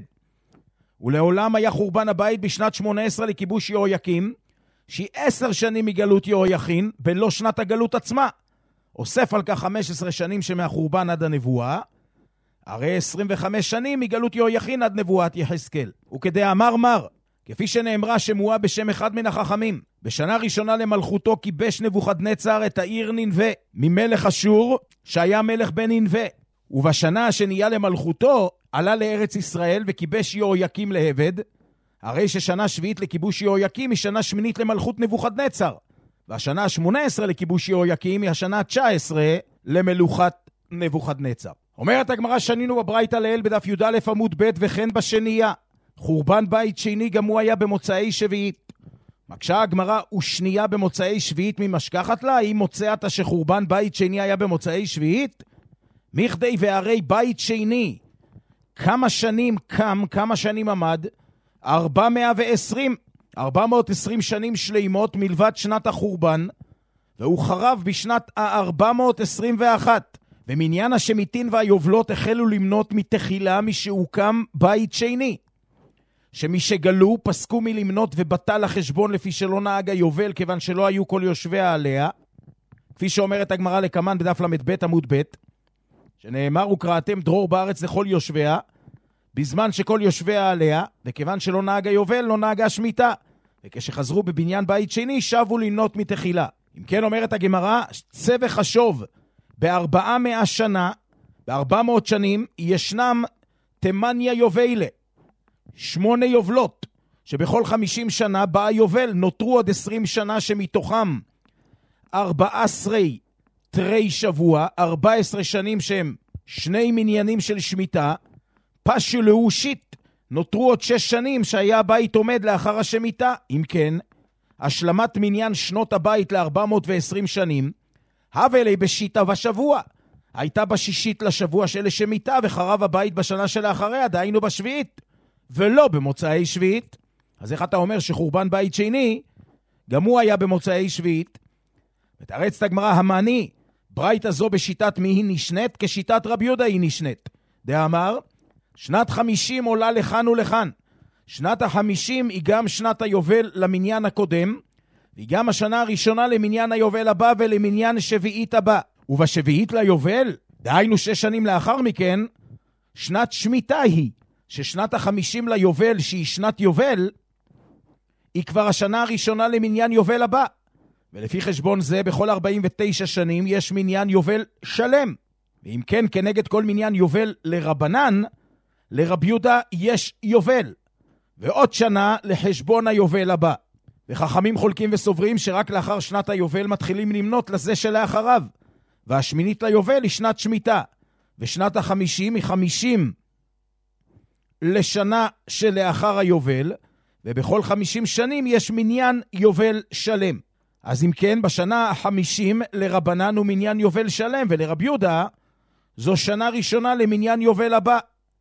ולעולם היה חורבן הבית בשנת שמונה עשרה לכיבוש יהויקים, שהיא עשר שנים מגלות יהויכין, בלא שנת הגלות עצמה. אוסף על כך חמש עשרה שנים שמהחורבן עד הנבואה, הרי עשרים וחמש שנים מגלות יהויכין עד נבואת יחזקאל. וכדי אמר מר, כפי שנאמרה שמועה בשם אחד מן החכמים, בשנה ראשונה למלכותו כיבש נבוכדנצר את העיר נינווה, ממלך אשור שהיה מלך בנינווה. ובשנה השנייה למלכותו עלה לארץ ישראל וכיבש יהויקים לעבד, הרי ששנה שביעית לכיבוש יהויקים היא שנה שמינית למלכות נבוכדנצר. והשנה ה-שמונה עשרה לכיבוש יהויקים היא השנה ה-תשע עשרה למלוכת נבוכדנצר. אומרת הגמרא, שנינו בברייתא לעיל בדף י"א עמוד ב', וכן בשנייה. חורבן בית שני גם הוא היה במוצאי שביעית. מקשה הגמרא, ושנייה במוצאי שביעית ממשכחת לה? היא מוצאת שחורבן בית שני היה במוצאי שביעית? מכדי והרי בית שני, כמה שנים קם, כמה שנים עמד? ארבע מאות ועשרים. ארבע מאות ועשרים שנים שלימות מלבד שנת החורבן, והוא חרב בשנת ה-ארבע מאות עשרים ואחת. ומניין השמיטין והיובלות החלו למנות מתחילה משהוקם בית שני. שמשגלו פסקו מלמנות ובטל החשבון לפי שלא נהג היובל, כיוון שלא היו כל יושביה עליה. כפי שאומרת הגמרא לקמן בדף למד ב' עמוד ב', שנאמר וקראתם דרור בארץ לכל יושביה, בזמן שכל יושביה עליה, וכיוון שלא נהג היובל לא נהגה שמיטה. וכשחזרו בבניין בית שני שבו למנות מתחילה. אם כן אומרת הגמרא, צבע חשוב בארבעה מאה שנה, בארבע מאות שנים, ישנם תמניה יובלה, שמונה יובלות, שבכל חמישים שנה באה יובל, נותרו עוד עשרים שנה שמתוכם ארבע עשרה תרי שבוע, ארבע עשרה שנים שהם שני מניינים של שמיטה, פשו להושית, נותרו עוד שש שנים שהיה הבית עומד לאחר השמיטה. אם כן, השלמת מניין שנות הבית ל-ארבע מאות ועשרים שנים, הווה לי בשיטה ושבוע. הייתה בשישית לשבוע של השמיטה, וחרב הבית בשנה שלאחריה, דהיינו בשביעית, ולא במוצאי שביעית. אז איך אתה אומר שחורבן בית שני, גם הוא היה במוצאי שביעית? ותרצת הגמרא, המעני, ברייתא זו בשיטת מי היא נשנית? כשיטת רבי יהודה היא נשנית. דאמר, שנת חמישים עולה לכאן ולכאן. שנת החמישים היא גם שנת היובל למניין הקודם, והיא גם השנה הראשונה למניין היובל הבא ולמניין שביעית הבא. ובשביעית ליובל, דהיינו שש שנים לאחר מכן, שנת שמיטה היא, ששנת החמישים ליובל שהיא שנת יובל, היא כבר השנה הראשונה למניין יובל הבא. ולפי חשבון זה, בכל ארבעים ותשע שנים יש מניין יובל שלם. ואם כן, כנגד כל מניין יובל לרבנן, לרבי יהודה יש יובל. ועוד שנה לחשבון היובל הבא. וחכמים חולקים וסוברים שרק לאחר שנת היובל מתחילים למנות לזה שלאחריו. והשמינית ליובל היא שנת שמיטה. ושנת החמישים היא חמישים לשנה שלאחר היובל, ובכל חמישים שנים יש מניין יובל שלם. אז אם כן, בשנה החמישים לרבנן הוא מניין יובל שלם, ולרבי יהודה זו שנה ראשונה למניין יובל הבא.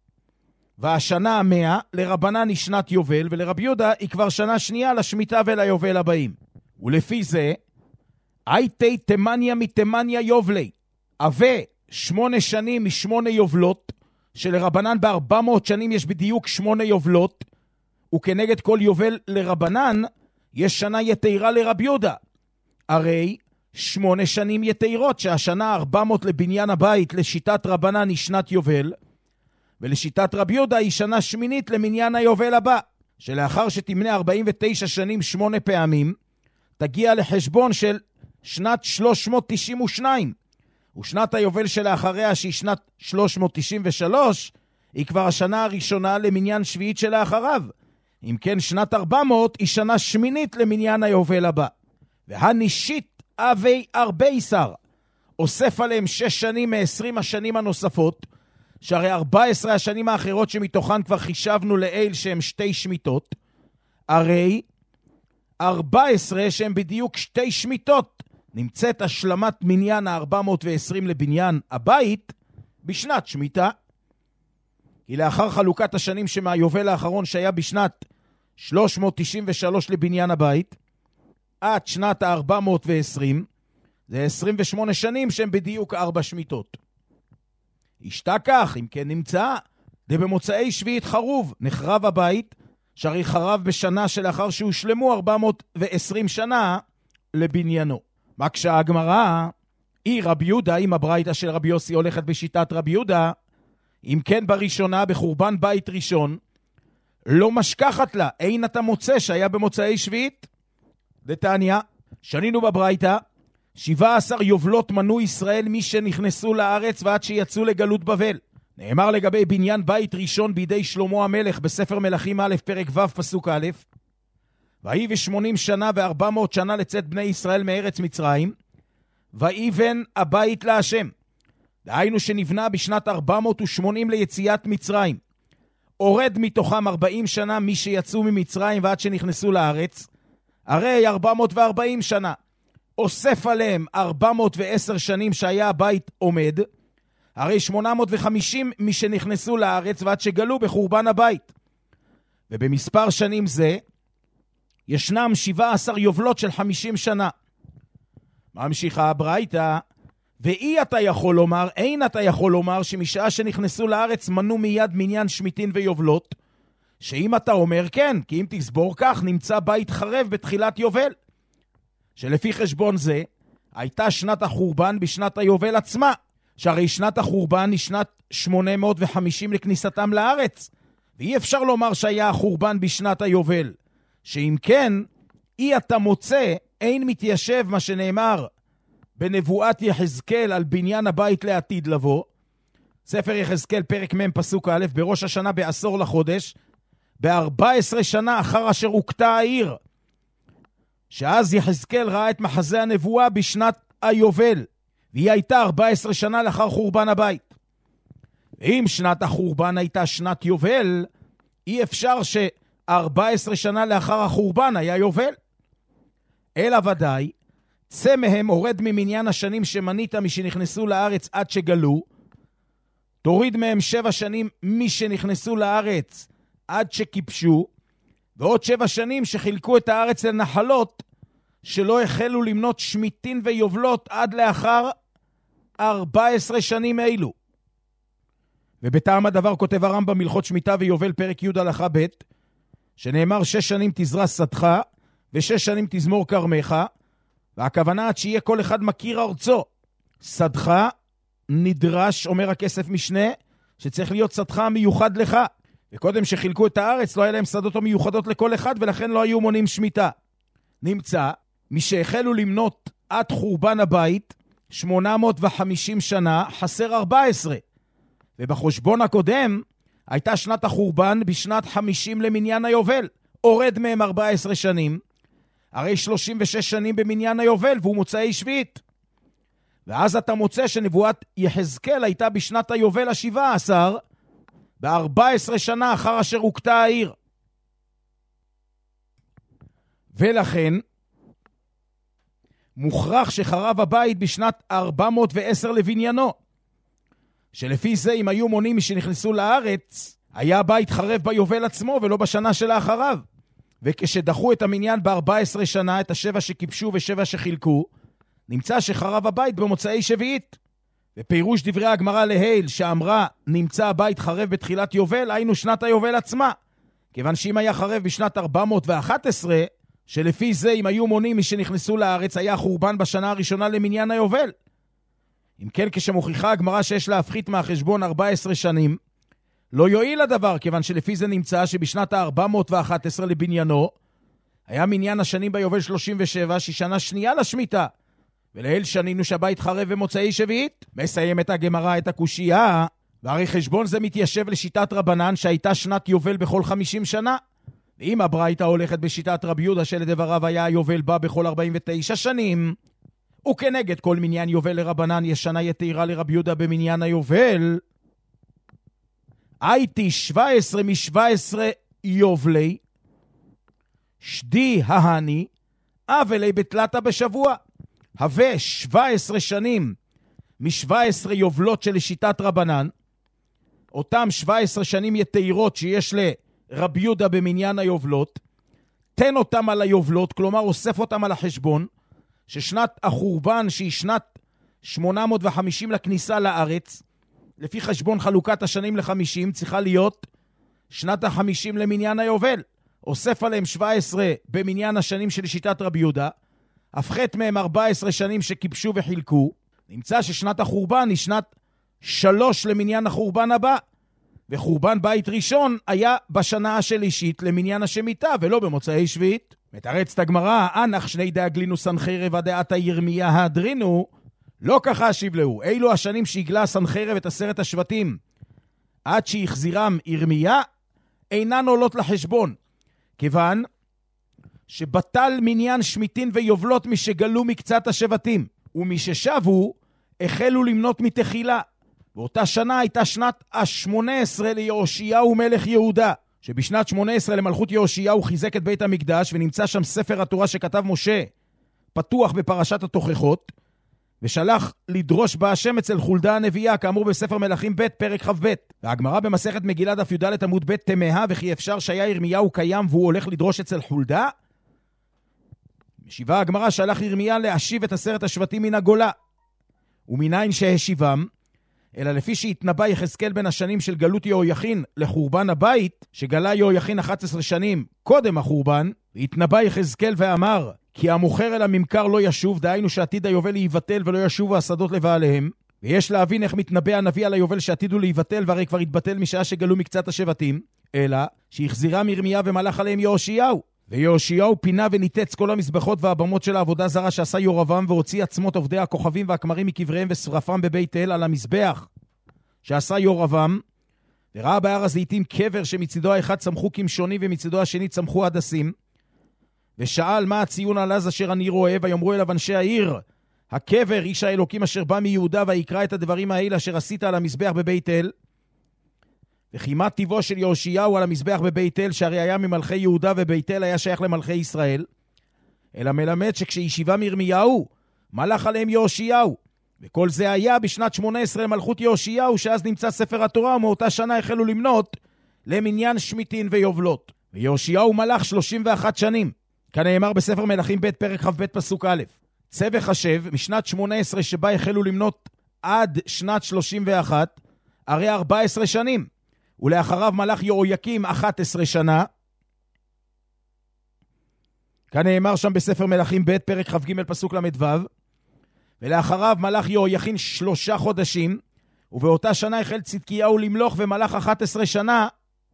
והשנה המאה לרבנן היא שנת יובל, ולרבי יהודה היא כבר שנה שנייה לשמיטה וליובל הבאים. ולפי זה, הייתי תמניה מתמניה יובלי, הווה שמונה שנים משמונה יובלות, שלרבנן בארבע מאות שנים יש בדיוק שמונה יובלות, וכנגד כל יובל לרבנן יש שנה יתירה לרבי יהודה. הרי שמונה שנים יתירות, שהשנה ארבע מאות לבניין הבית לשיטת רבנן היא שנת יובל, ולשיטת רבי יהודה היא שנה שמינית למניין היובל הבא, שלאחר שתמנה ארבעים ותשע שנים שמונה פעמים, תגיע לחשבון של שנת שלוש מאות תשעים ושתיים, ושנת היובל שלאחריה שהיא שנת שלוש מאות תשעים ושלוש, היא כבר השנה הראשונה למניין שביעית שלאחריו. אם כן, שנת ארבע מאות היא שנה שמינית למניין היובל הבא. והנישית אבי ארבעי שר, אוסף עליהם שש שנים מעשרים השנים הנוספות, שהרי ארבע עשרה השנים האחרות שמתוכן כבר חישבנו לעיל שהם שתי שמיטות, הרי ארבע עשרה שהם בדיוק שתי שמיטות, נמצאת השלמת מניין ה-ארבע מאות ועשרים לבניין הבית בשנת שמיטה. כי לאחר חלוקת השנים שמהיובל האחרון שהיה בשנת שלוש מאות תשעים ושלוש לבניין הבית, עד שנת ה-ארבע מאות ועשרים, זה עשרים ושמונה שנים שהם בדיוק ארבע שמיטות. השתה כך, אם כן נמצא, זה במוצאי שביעית חרוב, נחרב הבית, שהרי חרב בשנה שלאחר שהושלמו ארבע מאות ועשרים שנה לבניינו. מה כשהגמרא, היא רבי יהודה, אם הברייתא של רבי יוסי הולכת בשיטת רבי יהודה, אם כן בראשונה, בחורבן בית ראשון, לא משכחת לה, אין אתה מוצא שהיה במוצאי שביעית? דתניא, שנינו בברייתא, שבע עשר יובלות מנו ישראל מי שנכנסו לארץ ועד שיצאו לגלות בבל. נאמר לגבי בניין בית ראשון בידי שלמה המלך בספר מלכים א' פרק ו' פסוק א', ויהי ושמונים שנה וארבע מאות שנה לצאת בני ישראל מארץ מצרים, ויבן הבית להשם. דהיינו שנבנה בשנת ארבע מאות ושמונים ליציאת מצרים. הורד מתוכם ארבעים שנה מי שיצאו ממצרים ועד שנכנסו לארץ, הרי ארבע מאות וארבעים שנה. אוסף עליהם ארבע מאות ועשר שנים שהיה הבית עומד, הרי שמונה מאות וחמישים מי שנכנסו לארץ ועד שגלו בחורבן הבית. ובמספר שנים זה, ישנם שבע עשר יובלות של חמישים שנה. ממשיכה הברייתא, ואי אתה יכול לומר, אין אתה יכול לומר שמשעה שנכנסו לארץ מנו מיד מניין שמיטין ויובלות, שאם אתה אומר כן, כי אם תסבור כך נמצא בית חרב בתחילת יובל. שלפי חשבון זה, הייתה שנת החורבן בשנת היובל עצמה, שהרי שנת החורבן היא שנת שמונה מאות וחמישים לכניסתם לארץ, ואי אפשר לומר שהיה החורבן בשנת היובל, שאם כן, אי אתה מוצא, אין מתיישב מה שנאמר בנבואת יחזקאל על בניין הבית לעתיד לבוא, ספר יחזקאל פרק מ' פסוק א', בראש השנה בעשור לחודש, ב-ארבע עשרה שנה אחר אשר הוקטה העיר, שאז יחזקאל ראה את מחזה הנבואה בשנת היובל, והיא הייתה ארבע עשרה שנה לאחר חורבן הבית. ואם שנת החורבן הייתה שנת יובל, אי אפשר ש-ארבע עשרה שנה לאחר החורבן היה יובל. אלא ודאי, צא מהם הורד ממניין השנים שמנית משנכנסו לארץ עד שגלו, תוריד מהם שבע שנים מי שנכנסו לארץ עד שכיפשו, ועוד שבע שנים שחילקו את הארץ לנחלות, שלא החלו למנות שמיטין ויובלות עד לאחר ארבע עשרה שנים אלו. ובטעם הדבר כותב הרמב"ם הלכות שמיטה ויובל פרק י' הלכה ב', שנאמר שש שנים תזרע שדך, ושש שנים תזמור כרמך, והכוונה עד שיהיה כל אחד מכיר ארצו. שדך נדרש, אומר הכסף משנה, שצריך להיות שדך מיוחד לך. וקודם שחילקו את הארץ לא היה להם שדות מיוחדות לכל אחד, ולכן לא היו מונים שמיטה. נמצא, מי שהחלו למנות עד חורבן הבית, שמונה מאות וחמישים שנה, חסר ארבע עשרה. ובחושבון הקודם, הייתה שנת החורבן בשנת חמישים למניין היובל. הורד מהם ארבע עשרה שנים, הרי שלושים ושש שנים במניין היובל, והוא מוצאי שביעית. ואז אתה מוצא שנבואת יחזקאל הייתה בשנת היובל השבע עשר, ב-ארבע עשרה שנה אחר אשר הוקטה העיר. ולכן, מוכרח שחרב הבית בשנת ארבע מאות ועשר לבניינו, שלפי זה אם היו מונים משנכנסו לארץ, היה הבית חרב ביובל עצמו ולא בשנה שלאחריו. וכשדחו את המניין ב-ארבע עשרה שנה, את השבע שכיבשו ושבע שחילקו, נמצא שחרב הבית במוצאי שביעית. ופירוש דברי הגמרא להיל שאמרה נמצא הבית חרב בתחילת יובל, היינו שנת היובל עצמה. כיוון שאם היה חרב בשנת ארבע מאות ואחת עשרה, שלפי זה אם היו מונים משנכנסו לארץ, היה חורבן בשנה הראשונה למניין היובל. אם כן, כשמוכיחה הגמרא שיש להפחית מהחשבון ארבע עשרה שנים, לא יועיל הדבר, כיוון שלפי זה נמצא שבשנת ה-ארבע מאות ואחת עשרה לבניינו, היה מניין השנים ביובל שלושים ושבע, שהיא שנה שנייה לשמיטה. ולאל שנינו שהבית חרב במוצאי שביעית. מסיימת הגמרא את הקושייה, והרי חשבון זה מתיישב לשיטת רבנן שהייתה שנת יובל בכל חמישים שנה. ואם הברייתא הולכת בשיטת רבי יהודה שלדבריו היה יובל בה בכל ארבעים ותשע שנים, וכנגד כל מניין יובל לרבנן יש שנה יתירה לרבי יהודה במניין היובל, הייתי שבע עשרה משבע עשרה יובלי, שדי ההני, אבלי בתלתה בשבוע. הווה שבע עשרה שנים מ-שבע עשרה יובלות של שיטת רבנן, אותם שבע עשרה שנים יתירות שיש לרבי יהודה במניין היובלות, תן אותם על היובלות, כלומר אוסף אותם על החשבון, ששנת החורבן שהיא שנת שמונה מאות וחמישים לכניסה לארץ, לפי חשבון חלוקת השנים ל-חמישים, צריכה להיות שנת ה-חמישים למניין היובל. אוסף עליהם שבע עשרה במניין השנים של שיטת רבי יהודה, הפחת מהם ארבע עשרה שנים שכיבשו וחילקו, נמצא ששנת החורבן היא שנת שלוש למניין החורבן הבא, וחורבן בית ראשון היה בשנה השלישית למניין השמיטה, ולא במוצאי שביעית. מתרצת הגמרא, אנח שני דאגלינו סנחרב ודעתה ירמיה הדרינו, לא ככה שיבלעו. אילו השנים שהגלה סנחרב את עשרת השבטים עד שהחזירם ירמיה, אינן עולות לחשבון, כיוון שבטל מניין שמיטין ויובלות משגלו מקצת השבטים, ומששבו החלו למנות מתחילה. באותה שנה הייתה שנת ה-שמונה עשרה ליהושיהו מלך יהודה, שבשנת שמונה עשרה למלכות יהושיהו חיזק את בית המקדש, ונמצא שם ספר התורה שכתב משה, פתוח בפרשת התוכחות, ושלח לדרוש בה השם אצל חולדה הנביאה, כאמור בספר מלכים ב' פרק ח' ב'. והגמרא במסכת מגילה דף י"ד עמוד ב' תמהה, וכי אפשר שהיה ירמיהו קיים והוא הולך לדרוש אצל חולדה? משיבה הגמרא שהלך ירמיה להשיב את עשרת השבטים מן הגולה, ומניין שהשיבם, אלא לפי שהתנבא יחזקאל בין השנים של גלות יהויכין לחורבן הבית, שגלה יהויכין אחת עשרה שנים קודם החורבן, והתנבא יחזקאל ואמר, כי המוכר אל הממכר לא ישוב, דהיינו שעתיד היובל להיבטל ולא ישובו השדות לבעליהם. ויש להבין איך מתנבא הנביא על היובל שעתידו להיבטל, והרי כבר התבטל משעה שגלו מקצת השבטים, אלא שהחזירם ירמיה ומלך עליהם יהושיהו. ויהושיהו פינה וניתץ כל המזבחות והבמות של העבודה זרה שעשה יורבם, והוציא עצמות עובדי הכוכבים והכמרים מקבריהם ושרפם בבית אל על המזבח שעשה יורבם, וראה בהר הזיתים קבר שמצידו האחד צמחו כמשונים ומצידו השני צמחו הדסים, ושאל מה הציון על אז אשר אני רואה, ויאמרו אליו אנשי העיר, הקבר איש האלוקים אשר בא מיהודה, ויקרא את הדברים האלה אשר עשית על המזבח בבית אל. וחימת טבעו של יהושיהו על המזבח בבית אל, שהרי היה ממלכי יהודה ובית אל היה שייך למלכי ישראל, אלא מלמד שכשישיבם ירמיהו מלך עליהם יהושיהו, וכל זה היה בשנת שמונה עשרה למלכות יהושיהו, שאז נמצא ספר התורה, ומאותה שנה החלו למנות למניין שמיטין ויובלות. ויהושיהו מלך שלושים ואחת שנים, כנאמר בספר מלכים ב' פרק כ"ב פסוק א'. צא וחשב משנת שמונה עשרה שבה החלו למנות עד שנת שלושים ואחת, הרי ארבע עשרה שנים, ולאחריו מלך יהויקים אחת עשרה שנה, כנאמר שם בספר מלכים ב' פרק כ"ג פסוק למדו, ולאחריו מלך יהויכין שלושה חודשים, ובאותה שנה החל צדקיהו למלוך ומלך אחת עשרה שנה,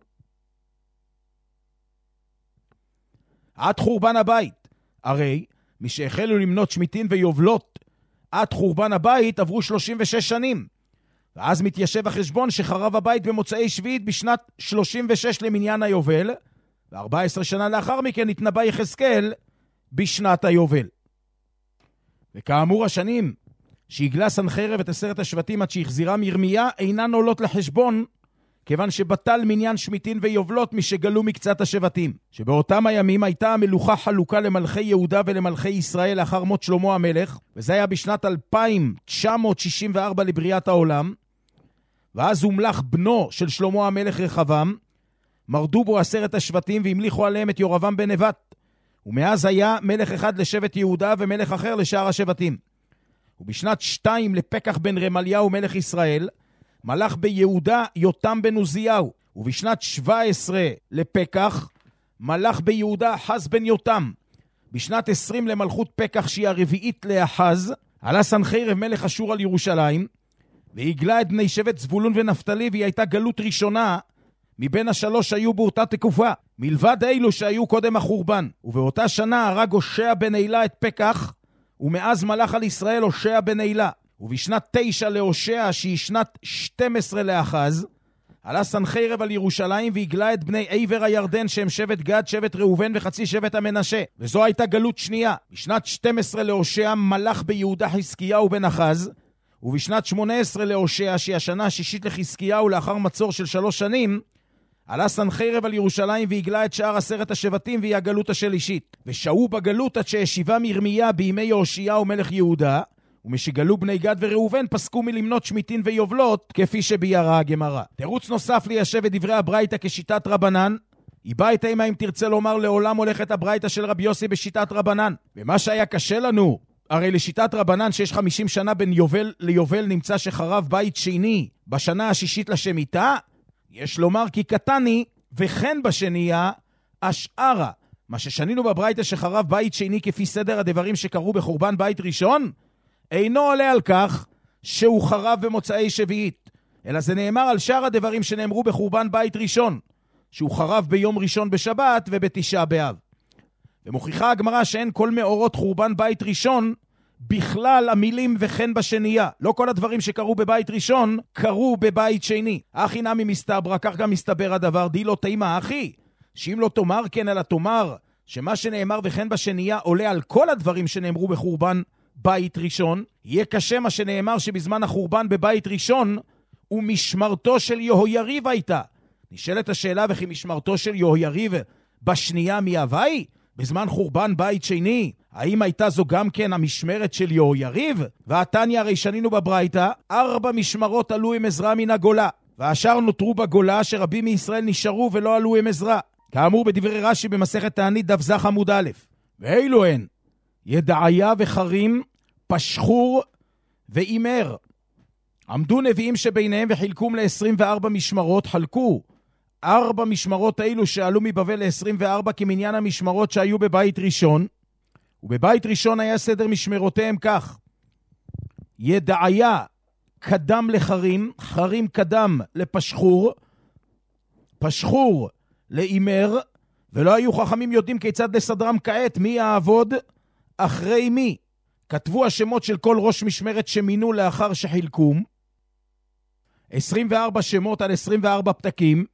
עד חורבן הבית. הרי מי שהחלו למנות שמיטין ויובלות עד חורבן הבית עברו שלושים ושש שנים, ואז מתיישב החשבון שחרב הבית במוצאי שביעית בשנת שלושים ושש למניין היובל, ו-ארבע עשרה שנה לאחר מכן התנבא יחזקאל בשנת היובל. וכאמור השנים שהגלה סנחרב את עשרת השבטים עד שהחזירם ירמיה אינן עולות לחשבון, כיוון שבטל מניין שמיטין ויובלות משגלו מקצת השבטים. שבאותם הימים הייתה המלוכה חלוקה למלכי יהודה ולמלכי ישראל לאחר מות שלמה המלך, וזה היה בשנת אלפיים תשע מאות שישים וארבע לבריאת העולם, ואז הומלך בנו של שלמה המלך רחבעם, מרדו בו עשרת השבטים והמליכו עליהם את ירבעם בן נבט, ומאז היה מלך אחד לשבט יהודה ומלך אחר לשאר השבטים. ובשנת שתיים לפקח בן רמליהו מלך ישראל, מלך ביהודה יותם בן עוזיהו, ובשנת שבע עשרה לפקח, מלך ביהודה אחז בן יותם. בשנת עשרים למלכות פקח שהיא הרביעית לאחז, עלה סנחריב מלך אשור על ירושלים, והגלה את בני שבט זבולון ונפתלי, והיא הייתה גלות ראשונה מבין השלוש שהיו באותה תקופה, מלבד אלו שהיו קודם החורבן. ובאותה שנה הרג הושע בן אלה את פקח, ומאז מלך על ישראל הושע בן אלה. ובשנת תשע להושע, שהיא שנת שתים עשרה לאחז, עלה סנחריב על ירושלים והגלה את בני עבר הירדן שהם שבט גד, שבט ראובן וחצי שבט המנשה, וזו הייתה גלות שנייה. בשנת שתים עשרה להושע מלך ביהודה חזקיהו בן אחז, ובשנת שמונה עשרה להושע, שהיא השנה השישית לחזקיהו לאחר מצור של שלוש שנים, עלה סנחריב על ירושלים והגלה את שאר עשרת השבטים, והיא הגלות השלישית. ושהו בגלות עד שהשיבם ירמיה בימי יהושיהו מלך יהודה, ומשגלו בני גד וראובן פסקו מלמנות שמיטין ויובלות כפי שביארה הגמרא. תירוץ נוסף ליישב את דברי הברייתא כשיטת רבנן, היא באה את אימה אם תרצה לומר לעולם הולכת הברייתא של רבי יוסי בשיטת רבנן. ומה שהיה קשה לנו, הרי לשיטת רבנן שיש חמישים שנה בין יובל ליובל נמצא שחרב בית שני בשנה השישית לשמיטה, יש לומר כי קטני וכן בשנייה השארה. מה ששנינו בברייתא שחרב בית שני כפי סדר הדברים שקרו בחורבן בית ראשון, אינו עולה על כך שהוא חרב במוצאי שביעית, אלא זה נאמר על שאר הדברים שנאמרו בחורבן בית ראשון, שהוא חרב ביום ראשון בשבת ובתשעה באב. ומוכיחה הגמרא שאין כל מאורות חורבן בית ראשון בכלל המילים וכן בשנייה. לא כל הדברים שקרו בבית ראשון קרו בבית שני. אחי נמי מסתברא, כך גם מסתבר הדבר, די לא תימה אחי, שאם לא תאמר כן אלא תאמר שמה שנאמר וכן בשנייה עולה על כל הדברים שנאמרו בחורבן בית ראשון, יהיה קשה מה שנאמר שבזמן החורבן בבית ראשון ומשמרתו של יהויריב הייתה. נשאלת השאלה, וכי משמרתו של יהויריב בשנייה מיהווי? בזמן חורבן בית שני, האם הייתה זו גם כן המשמרת של יהויריב? והתניא הרי שנינו בברייתא, ארבע משמרות עלו עם עזרא מן הגולה, והשאר נותרו בגולה שרבים מישראל נשארו ולא עלו עם עזרא. כאמור בדברי רש"י במסכת תענית דף ז עמוד א'. ואילו הן ידעיה וחרים, פשחור ואימר. עמדו נביאים שביניהם וחילקום ל-עשרים וארבע משמרות, חלקו ארבע משמרות האלו שעלו מבבל ל-עשרים וארבע כמניין המשמרות שהיו בבית ראשון, ובבית ראשון היה סדר משמרותיהם כך: ידעיה קדם לחרים, חרים קדם לפשחור, פשחור לאימר, ולא היו חכמים יודעים כיצד לסדרם כעת מי יעבוד אחרי מי. כתבו השמות של כל ראש משמרת שמינו לאחר שחילקום, עשרים וארבע שמות על עשרים וארבע פתקים,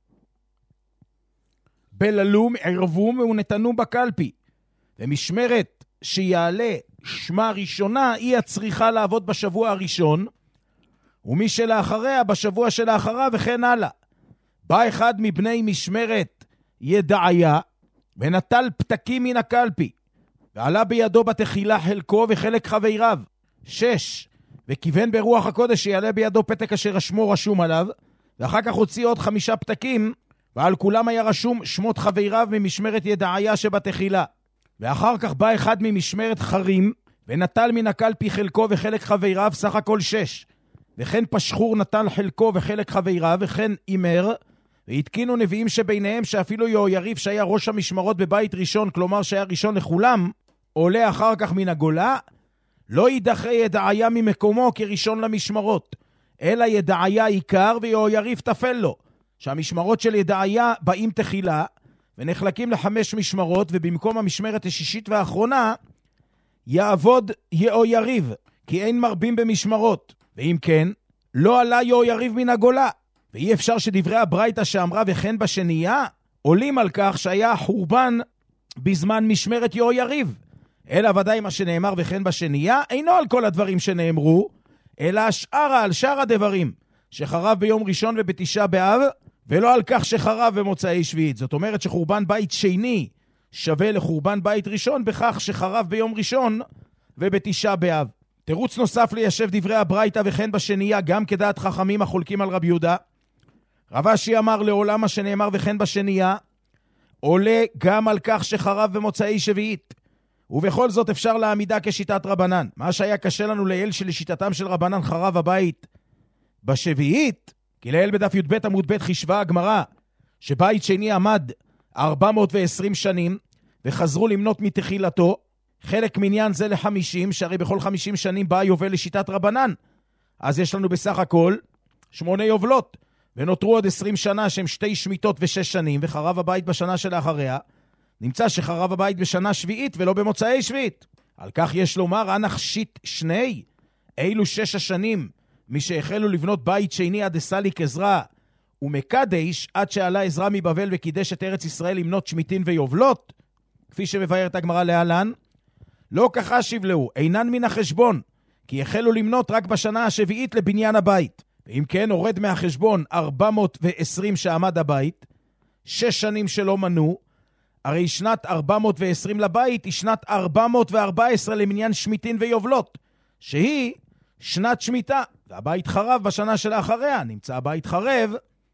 בללום, ערבום ונתנו בקלפי. ומשמרת שיעלה שמה ראשונה היא הצריכה לעבוד בשבוע הראשון, ומי שלאחריה בשבוע שלאחריו וכן הלאה. בא אחד מבני משמרת ידעיה ונטל פתקים מן הקלפי, ועלה בידו בתחילה חלקו וחלק חבריו. שש, וכיוון ברוח הקודש שיעלה בידו פתק אשר שמו רשום עליו, ואחר כך הוציא עוד חמישה פתקים, ועל כולם היה רשום שמות חבריו ממשמרת ידעיה שבתחילה. ואחר כך בא אחד ממשמרת חרים, ונטל מן הקלפי חלקו וחלק חבריו, סך הכל שש. וכן פשחור נטל חלקו וחלק חבריו, וכן אימר, והתקינו נביאים שביניהם שאפילו יהויריב שהיה ראש המשמרות בבית ראשון, כלומר שהיה ראשון לכולם, עולה אחר כך מן הגולה, לא יידחה ידעיה ממקומו כראשון למשמרות, אלא ידעיה עיקר ויהויריב תפל לו, שהמשמרות של ידעיה באים תחילה, ונחלקים לחמש משמרות, ובמקום המשמרת השישית והאחרונה, יעבוד יהויריב, כי אין מרבים במשמרות. ואם כן, לא עלה יהויריב מן הגולה. ואי אפשר שדברי הברייתא שאמרה וכן בשנייה, עולים על כך שהיה חורבן בזמן משמרת יהויריב. אלא ודאי מה שנאמר וכן בשנייה, אינו על כל הדברים שנאמרו, אלא השארה על שאר הדברים, שחרב ביום ראשון ובתשעה באב, ולא על כך שחרב במוצאי שביעית. זאת אומרת שחורבן בית שני שווה לחורבן בית ראשון בכך שחרב ביום ראשון ובתשעה באב. תירוץ נוסף ליישב דברי הברייתא וכן בשנייה, גם כדעת חכמים החולקים על רבי יהודה. רב אשי אמר לעולם מה שנאמר וכן בשנייה, עולה גם על כך שחרב במוצאי שביעית. ובכל זאת אפשר להעמידה כשיטת רבנן. מה שהיה קשה לנו לעיל שלשיטתם של רבנן חרב הבית בשביעית, כי לעיל בדף י"ב עמוד ב' חישבה הגמרא, שבית שני עמד ארבע מאות ועשרים שנים, וחזרו למנות מתחילתו, חלק מניין זה לחמישים, שהרי בכל חמישים שנים בא יובל לשיטת רבנן. אז יש לנו בסך הכל שמונה יובלות, ונותרו עוד עשרים שנה שהם שתי שמיטות ושש שנים, וחרב הבית בשנה שלאחריה, נמצא שחרב הבית בשנה שביעית ולא במוצאי שביעית. על כך יש לומר, אנח שיט שני, אילו שש השנים, מי שהחלו לבנות בית שני עד הסליק עזרא, ומקדש עד שעלה עזרא מבבל וקידש את ארץ ישראל למנות שמיטין ויובלות, כפי שמבארת הגמרא להלן, לא ככה שיבלעו, אינן מן החשבון, כי החלו למנות רק בשנה השביעית לבניין הבית. ואם כן, הורד מהחשבון ארבע מאות ועשרים שעמד הבית, שש שנים שלא מנו, הרי שנת ארבע מאות ועשרים לבית היא שנת ארבע מאות וארבע עשרה למניין שמיטין ויובלות, שהיא שנת שמיטה, והבית חרב בשנה שלאחריה, נמצא הבית חרב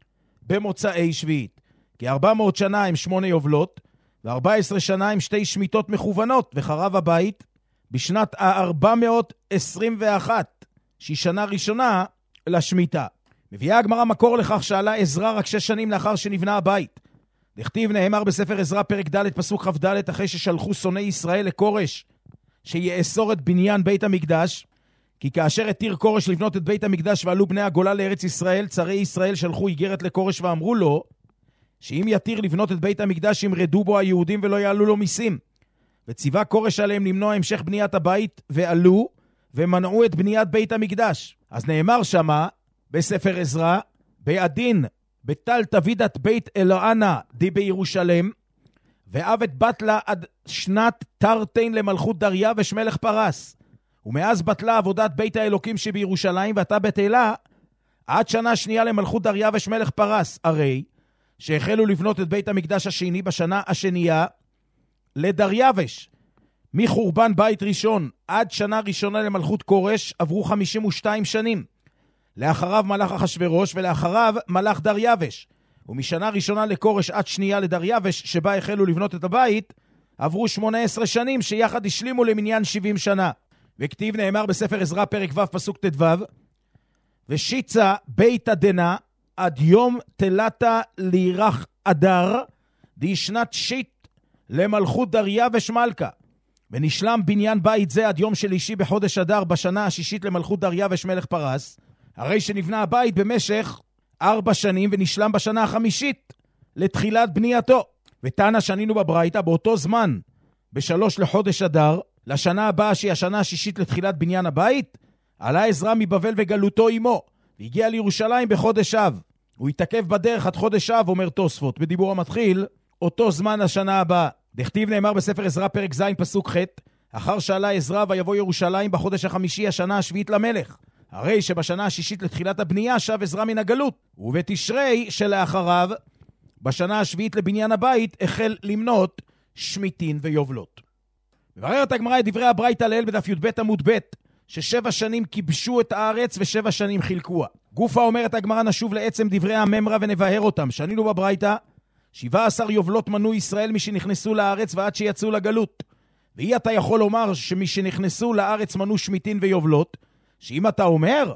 במוצאי שביעית. כי ארבע מאות שנה הם שמונה יובלות, ו-ארבע עשרה שנה הם שתי שמיטות מכוונות, וחרב הבית בשנת ה-ארבע מאות עשרים ואחת, שהיא שנה ראשונה לשמיטה. מביאה הגמרא מקור לכך שעלה עזרא רק שש שנים לאחר שנבנה הבית. דכתיב נאמר בספר עזרא פרק ד' פסוק כ"ד, אחרי ששלחו שונאי ישראל לקורש שיאסור את בניין בית המקדש, כי כאשר התיר קורש לבנות את בית המקדש ועלו בני הגולה לארץ ישראל, צרי ישראל שלחו איגרת לקורש ואמרו לו שאם יתיר לבנות את בית המקדש ימרדו בו היהודים ולא יעלו לו מיסים. וציווה קורש עליהם למנוע המשך בניית הבית, ועלו ומנעו את בניית בית המקדש. אז נאמר שמה בספר עזרא, בעדין בטל תבידת בית אלוהנה די בירושלם, ועבד בטלה עד שנת תרתין למלכות דריווש מלך פרס. ומאז בטלה עבודת בית האלוקים שבירושלים, ואתה בטלה עד שנה שנייה למלכות דריווש מלך פרס. הרי שהחלו לבנות את בית המקדש השני בשנה השנייה לדריווש. מחורבן בית ראשון עד שנה ראשונה למלכות קורש עברו חמישים ושתיים שנים. לאחריו מלך אחשוורוש ולאחריו מלך דריווש. ומשנה ראשונה לקורש עד שנייה לדריווש שבה החלו לבנות את הבית עברו שמונה עשרה שנים שיחד השלימו למניין שבעים שנה. וכתיב נאמר בספר עזרא פרק ו' פסוק ט"ו, ושיצה בית הדנה עד יום תלתה לירח אדר די שנת שיט למלכות דריווש מלכה. ונשלם בניין בית זה עד יום שלישי בחודש אדר בשנה השישית למלכות דריווש מלך פרס, הרי שנבנה הבית במשך ארבע שנים ונשלם בשנה החמישית לתחילת בנייתו. ותנא שנינו בברייתא באותו זמן בשלוש לחודש אדר לשנה הבאה שהיא השנה השישית לתחילת בניין הבית, עלה עזרא מבבל וגלותו עמו והגיע לירושלים בחודש אב. הוא התעכב בדרך עד חודש אב, אומר תוספות בדיבור המתחיל, אותו זמן השנה הבאה. דכתיב נאמר בספר עזרא פרק ז' פסוק ח', אחר שעלה עזרא ויבוא ירושלים בחודש החמישי השנה השביעית למלך, הרי שבשנה השישית לתחילת הבנייה שב עזרא מן הגלות, ובתשרי שלאחריו בשנה השביעית לבניין הבית החל למנות שמיטין ויובלות. מבררת הגמרא את דברי הברייתא לעיל בדף י"ב עמוד ב', ששבע שנים כיבשו את הארץ ושבע שנים חילקוה. גופה אומרת הגמרא נשוב לעצם דברי הממרה ונבהר אותם. שנינו בברייתא שבעה עשר יובלות מנו ישראל משנכנסו לארץ ועד שיצאו לגלות. ואי אתה יכול לומר שמשנכנסו לארץ מנו שמיטין ויובלות, שאם אתה אומר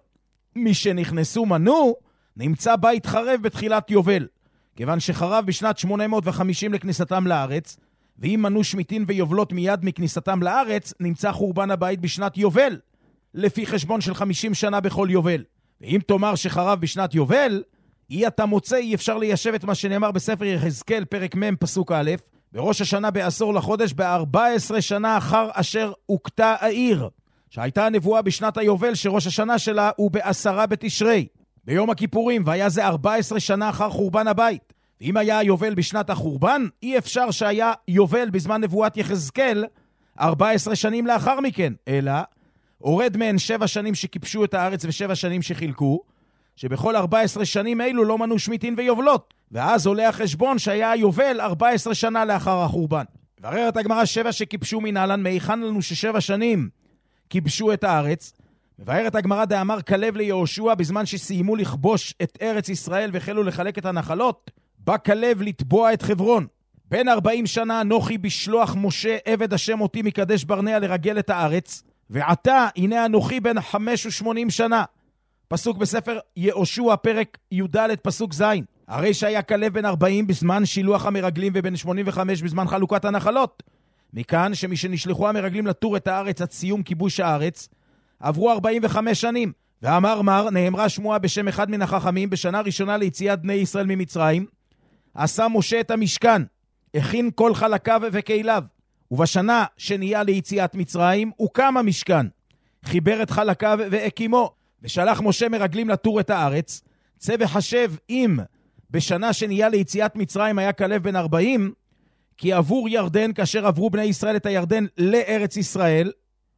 משנכנסו מנו, נמצא בית חרב בתחילת יובל, כיוון שחרב בשנת שמונה מאות וחמישים לכניסתם לארץ, ואם מנו שמיטין ויובלות מיד מכניסתם לארץ, נמצא חורבן הבית בשנת יובל, לפי חשבון של חמישים שנה בכל יובל. ואם תאמר שחרב בשנת יובל, אי אתה מוצא, אי אפשר ליישב את מה שנאמר בספר יחזקאל פרק מ' פסוק א', בראש השנה בעשור לחודש ב-ארבע עשרה שנה אחר אשר הוקטה העיר, שהייתה הנבואה בשנת היובל שראש השנה שלה הוא בעשרה בתשרי, ביום הכיפורים, והיה זה ארבע עשרה שנה אחר חורבן הבית. ואם היה היובל בשנת החורבן, אי אפשר שהיה יובל בזמן נבואת יחזקאל ארבע עשרה שנים לאחר מכן, אלא הורד מהן שבע שנים שכיבשו את הארץ ושבע שנים שחילקו, שבכל ארבע עשרה שנים אלו לא מנו שמיטין ויובלות, ואז עולה החשבון שהיה יובל ארבע עשרה שנה לאחר החורבן. מבררת הגמרא שבע שכיבשו מנהלן, מהיכן לנו ששבע שנים כיבשו את הארץ? מבארת הגמרא דאמר כלב ליהושע בזמן שסיימו לכבוש את ארץ ישראל והחלו לחלק את הנחלות, בא כלב לתבוע את חברון. בין ארבעים שנה אנוכי בשלוח משה עבד השם אותי מקדש ברנע לרגל את הארץ, ועתה הנה אנוכי בן חמש ושמונים שנה. פסוק בספר יהושע פרק י"ד פסוק ז'. הרי שהיה כלב בן ארבעים בזמן שילוח המרגלים ובן שמונים וחמש בזמן חלוקת הנחלות. מכאן שמי שנשלחו המרגלים לטור את הארץ עד סיום כיבוש הארץ עברו ארבעים וחמש שנים. ואמר מר, נאמרה שמועה בשם אחד מן החכמים, בשנה ראשונה ליציאת בני ישראל ממצרים עשה משה את המשכן, הכין כל חלקיו וכליו, ובשנה שנהיה ליציאת מצרים הוקם המשכן, חיבר את חלקיו והקימו, ושלח משה מרגלים לטור את הארץ. צא וחשב אם בשנה שנהיה ליציאת מצרים היה כלב בן ארבעים, כי עבור ירדן, כאשר עברו בני ישראל את הירדן לארץ ישראל,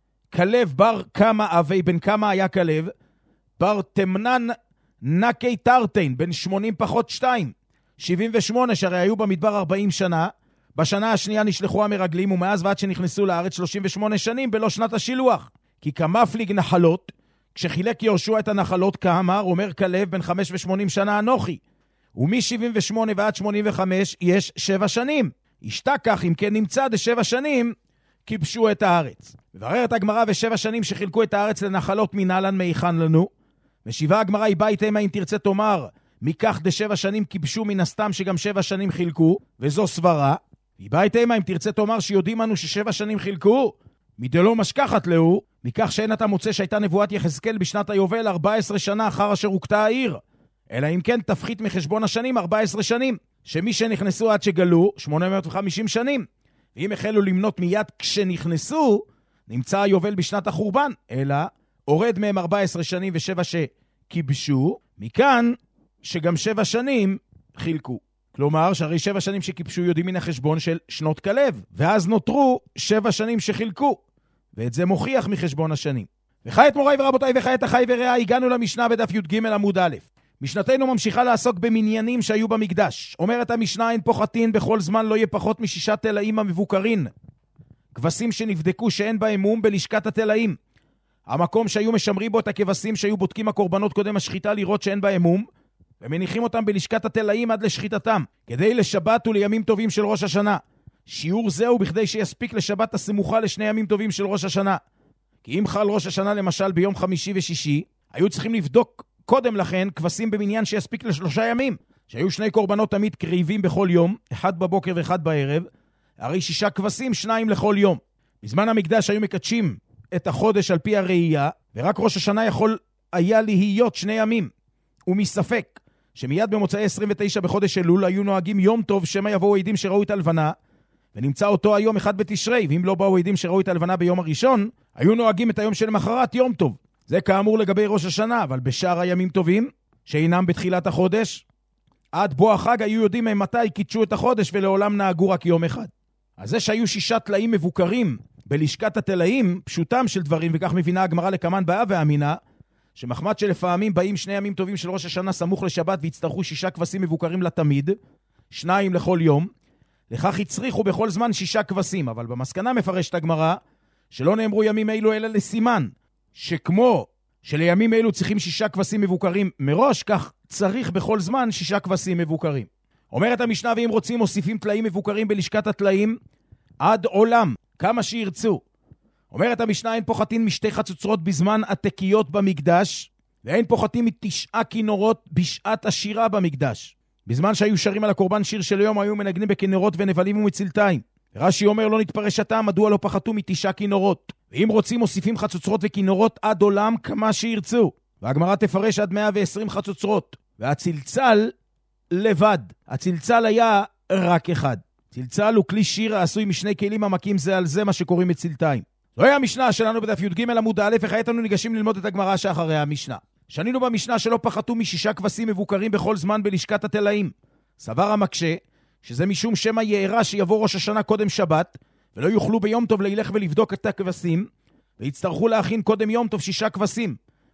כלב בר כמה אבי, בן כמה היה כלב? בר תמנן נקי תרתין, בן שמונים פחות שתיים, שבעים ושמונה, שהרי היו במדבר ארבעים שנה. בשנה השנייה נשלחו המרגלים, ומאז ועד שנכנסו לארץ שלושים ושמונה שנים בלא שנת השילוח. כי כמפליג נחלות, כשחילק יהושע את הנחלות כאמר, אומר כלב בן חמש ושמונים שנה אנוכי, ומ-שבעים ושמונה ועד שמונים וחמש יש שבע שנים. השתכח אם כן נמצא דשבע שנים כיבשו את הארץ. מבררת הגמרא ושבע שנים שחילקו את הארץ לנחלות מנהלן מהיכן לנו? משיבה הגמרא היא בית המה אם תרצה תאמר מכך דשבע שנים כיבשו, מן הסתם שגם שבע שנים חילקו, וזו סברה. היא בית המה אם תרצה תאמר שיודעים אנו ששבע שנים חילקו, מדלא משכחת לו, מכך שאין אתה מוצא שהייתה נבואת יחזקאל בשנת היובל ארבע עשרה שנה אחר אשר הוקטה העיר, אלא אם כן תפחית מחשבון השנים ארבע עשרה שנים, שמי שנכנסו עד שגלו שמונה מאות וחמישים שנים, ואם החלו למנות מיד כשנכנסו נמצא היובל בשנת החורבן, אלא הורד מהם ארבע עשרה שנים ושבע שכיבשו, מכאן שגם שבע שנים חילקו. כלומר, שהרי שבע שנים שכיבשו יודעים מן החשבון של שנות כלב, ואז נותרו שבע שנים שחילקו, ואת זה מוכיח מחשבון השנים. וחי את מוריי ורבותיי וחי את החי ורעה, הגענו למשנה בדף י"ג עמוד א'. משנתנו ממשיכה לעסוק במניינים שהיו במקדש. אומרת המשנה, אין פוחתין בכל זמן לא יהיה פחות משישה תלאים המבוקרין, כבשים שנבדקו שאין בהם מום בלשכת התלאים, המקום שהיו משמרים בו את הכבשים שהיו בודקים הקורבנות קודם השחיטה לראות שאין בהם מום, ומניחים אותם בלשכת התלאים עד לשחיטתם, כדי לשבת ולימים טובים של ראש השנה. שיעור זהו בכדי שיספיק לשבת הסמוכה לשני ימים טובים של ראש השנה. כי אם חל ראש השנה למשל ביום חמישי ושישי, היו צריכים לבדוק קודם לכן כבשים במניין שיספיק לשלושה ימים, שהיו שני קורבנות תמיד קריבים בכל יום, אחד בבוקר ואחד בערב, הרי שישה כבשים, שניים לכל יום. בזמן המקדש היו מקדשים את החודש על פי הראייה, ורק ראש השנה יכול היה להיות שני ימים. ומספק שמיד במוצאי עשרים ותשע בחודש אלול היו נוהגים יום טוב שמא יבואו עדים שראו את הלבנה, ונמצא אותו היום אחד בתשרי, ואם לא באו עדים שראו את הלבנה ביום הראשון, היו נוהגים את היום של מחרת יום טוב. זה כאמור לגבי ראש השנה, אבל בשאר הימים טובים, שאינם בתחילת החודש, עד בוא החג היו יודעים מתי קידשו את החודש ולעולם נהגו רק יום אחד. אז זה שהיו שישה תלאים מבוקרים בלשכת התלאים, פשוטם של דברים, וכך מבינה הגמרא לקמן באה ואמינה, שמחמד שלפעמים באים שני ימים טובים של ראש השנה סמוך לשבת והצטרכו שישה כבשים מבוקרים לתמיד, שניים לכל יום, לכך הצריכו בכל זמן שישה כבשים, אבל במסקנה מפרשת הגמרא שלא נאמרו ימים אלו אלא לסימן, שכמו שלימים אלו צריכים שישה כבשים מבוקרים מראש, כך צריך בכל זמן שישה כבשים מבוקרים. אומרת המשנה, ואם רוצים מוסיפים תלאים מבוקרים בלשכת התלאים עד עולם, כמה שירצו. אומרת המשנה, אין פוחתין משתי חצוצרות בזמן התקיות במקדש, ואין פוחתין מתשעה כינורות בשעת השירה במקדש. בזמן שהיו שרים על הקורבן שיר של יום, היו מנגנים בכינורות ונבלים ומצלתיים. רש"י אומר, לא נתפרש הטעם, מדוע לא פחתו מתשעה כינורות. ואם רוצים מוסיפים חצוצרות וכינורות עד עולם כמה שירצו. והגמרא תפרש עד מאה ועשרים חצוצרות. והצלצל לבד. הצלצל היה רק אחד. צלצל הוא כלי שיר העשוי משני כלים עמקים זה על זה, מה שקוראים מצלתיים. זו היה המשנה שלנו בדף י"ג עמוד א', וכעת אנו ניגשים ללמוד את הגמרא שאחרי המשנה. שנינו במשנה שלא פחתו משישה כבשים מבוקרים בכל זמן בלשכת התלאים. סבר המקשה שזה משום שמא יערה שיבוא ראש השנה קודם שבת, ולא יוכלו ביום טוב לילך ולבדוק את הכבשים, ויצטרכו להכין קודם יום טוב שישה כבשים.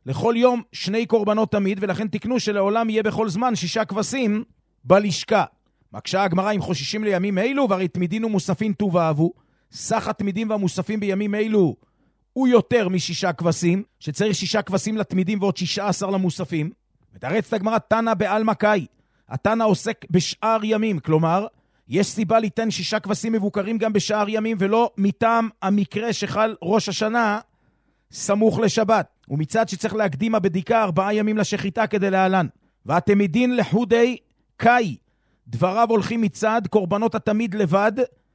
לכל יום שני קורבנות תמיד, ולכן תקנו שלעולם יהיה בכל זמן שישה כבשים בלשכה. מקשה הגמרא אם חוששים לימים אלו, והרי תמידין ומוספין טוב אהבו. סך התמידים והמוספים בימים אלו הוא יותר משישה כבשים, שצריך שישה כבשים לתמידים ועוד שישה עשר למוספים. מתרצת הגמרא תנא בעלמא קאי. התנא עוסק בשאר ימים, כלומר, יש סיבה ליתן שישה כבשים מבוקרים גם בשאר ימים, ולא מטעם המקרה שחל ראש השנה סמוך לשבת. ומצד שצריך להקדים הבדיקה ארבעה ימים לשחיטה כדי להלן. והתמידין לחודי קאי. דבריו הולכים מצד קורבנות התמיד לבד,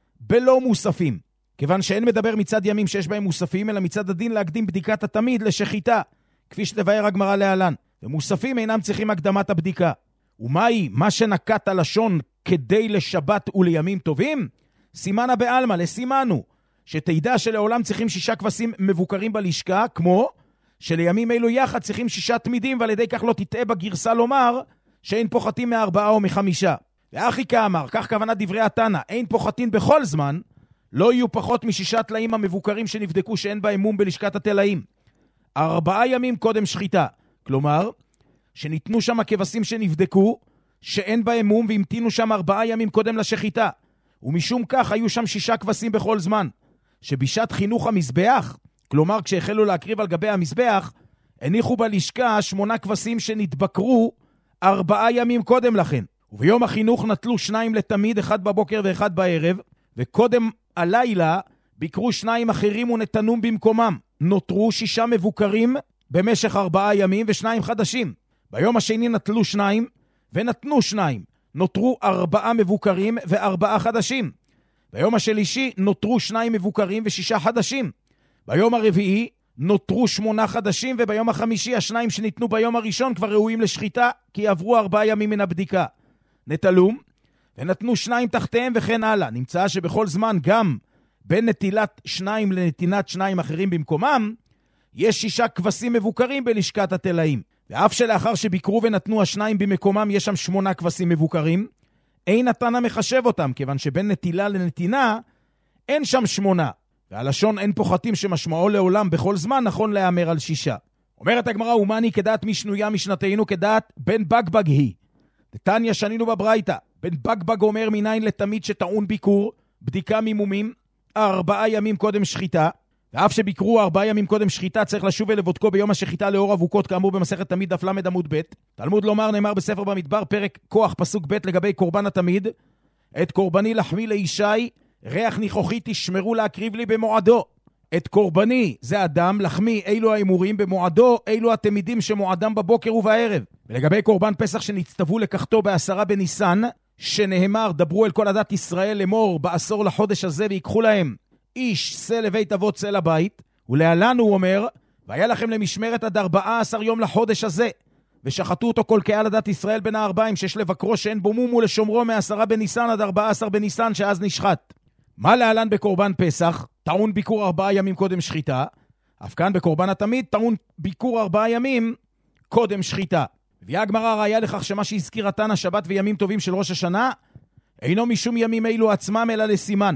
בלא מוספים. כיוון שאין מדבר מצד ימים שיש בהם מוספים, אלא מצד הדין להקדים בדיקת התמיד לשחיטה, כפי שתבאר הגמרא להלן. ומוספים אינם צריכים הקדמת הבדיקה. ומהי מה שנקט הלשון כדי לשבת ולימים טובים? סימנה בעלמא, לסימנו, שתדע שלעולם צריכים שישה כבשים מבוקרים בלשכה, כמו שלימים אלו יחד צריכים שישה תמידים, ועל ידי כך לא תטעה בגרסה לומר שאין פוחתים מארבעה או מחמישה. ואחי כאמר, כך כוונת דברי התנא, אין פוחתין בכל זמן, לא יהיו פחות משישה תלאים המבוקרים שנבדקו שאין בהם מום בלשכת התלאים. ארבעה ימים קודם שחיטה. כלומר, שניתנו שם הכבשים שנבדקו שאין בהם מום, והמתינו שם ארבעה ימים קודם לשחיטה. ומשום כך היו שם שישה כבשים בכל זמן. שבשעת חינוך המזבח, כלומר כשהחלו להקריב על גבי המזבח, הניחו בלשכה שמונה כבשים שנתבקרו ארבעה ימים קודם לכן. וביום החינוך נטלו שניים לתמיד, אחד בבוקר ואחד בערב, וקודם הלילה ביקרו שניים אחרים ונתנום במקומם. נותרו שישה מבוקרים במשך ארבעה ימים ושניים חדשים. ביום השני נטלו שניים ונתנו שניים. נותרו ארבעה מבוקרים וארבעה חדשים. ביום השלישי נותרו שניים מבוקרים ושישה חדשים. ביום הרביעי נותרו שמונה חדשים, וביום החמישי השניים שניתנו ביום הראשון כבר ראויים לשחיטה, כי עברו ארבעה ימים מן הבדיקה. נטלום, ונתנו שניים תחתיהם וכן הלאה. נמצא שבכל זמן גם בין נטילת שניים לנתינת שניים אחרים במקומם, יש שישה כבשים מבוקרים בלשכת התלאים. ואף שלאחר שביקרו ונתנו השניים במקומם יש שם שמונה כבשים מבוקרים, אין התנא מחשב אותם, כיוון שבין נטילה לנתינה אין שם שמונה. והלשון אין פוחתים שמשמעו לעולם בכל זמן נכון להאמר על שישה. אומרת הגמרא, ומני כדעת משנויה משנתנו כדעת בן בגבג היא. דתניא שנינו בברייתא, בן בגבג אומר מניין לתמיד שטעון ביקור, בדיקה ממומים, ארבעה ימים קודם שחיטה, ואף שביקרו ארבעה ימים קודם שחיטה צריך לשוב ולבודקו ביום השחיטה לאור אבוקות, כאמור במסכת תמיד דף למד עמוד ב'. תלמוד לומר נאמר בספר במדבר פרק כוח פסוק ב' לגבי קורבן התמיד, את קורבני לחמי לישי, ריח ניחוחי תשמרו להקריב לי במועדו. את קורבני זה אדם, לחמי אילו האמורים, במועדו אילו התמידים שמועדם בבוקר ובערב. ולגבי קורבן פסח שנצטוו לקחתו בעשרה בניסן, שנאמר דברו אל כל עדת ישראל לאמור בעשור לחודש הזה ויקחו להם איש שא לבית אבות שא לבית, ולהלן הוא אומר והיה לכם למשמרת עד ארבעה עשר יום לחודש הזה, ושחטו אותו כל קהל עדת ישראל בין הארבעים שיש לבקרו שאין בו מום ולשומרו מעשרה בניסן עד ארבעה עשר בניסן שאז נשחט. מה להלן בקורבן פסח? טעון ביקור ארבעה ימים קודם שחיטה. אף כאן בקורבן התמיד טעון ביקור ארבעה ימים קודם שחיטה. הביאה הגמרא ראיה לכך שמה שהזכיר התנא שבת וימים טובים של ראש השנה אינו משום ימים אלו עצמם אלא לסימן.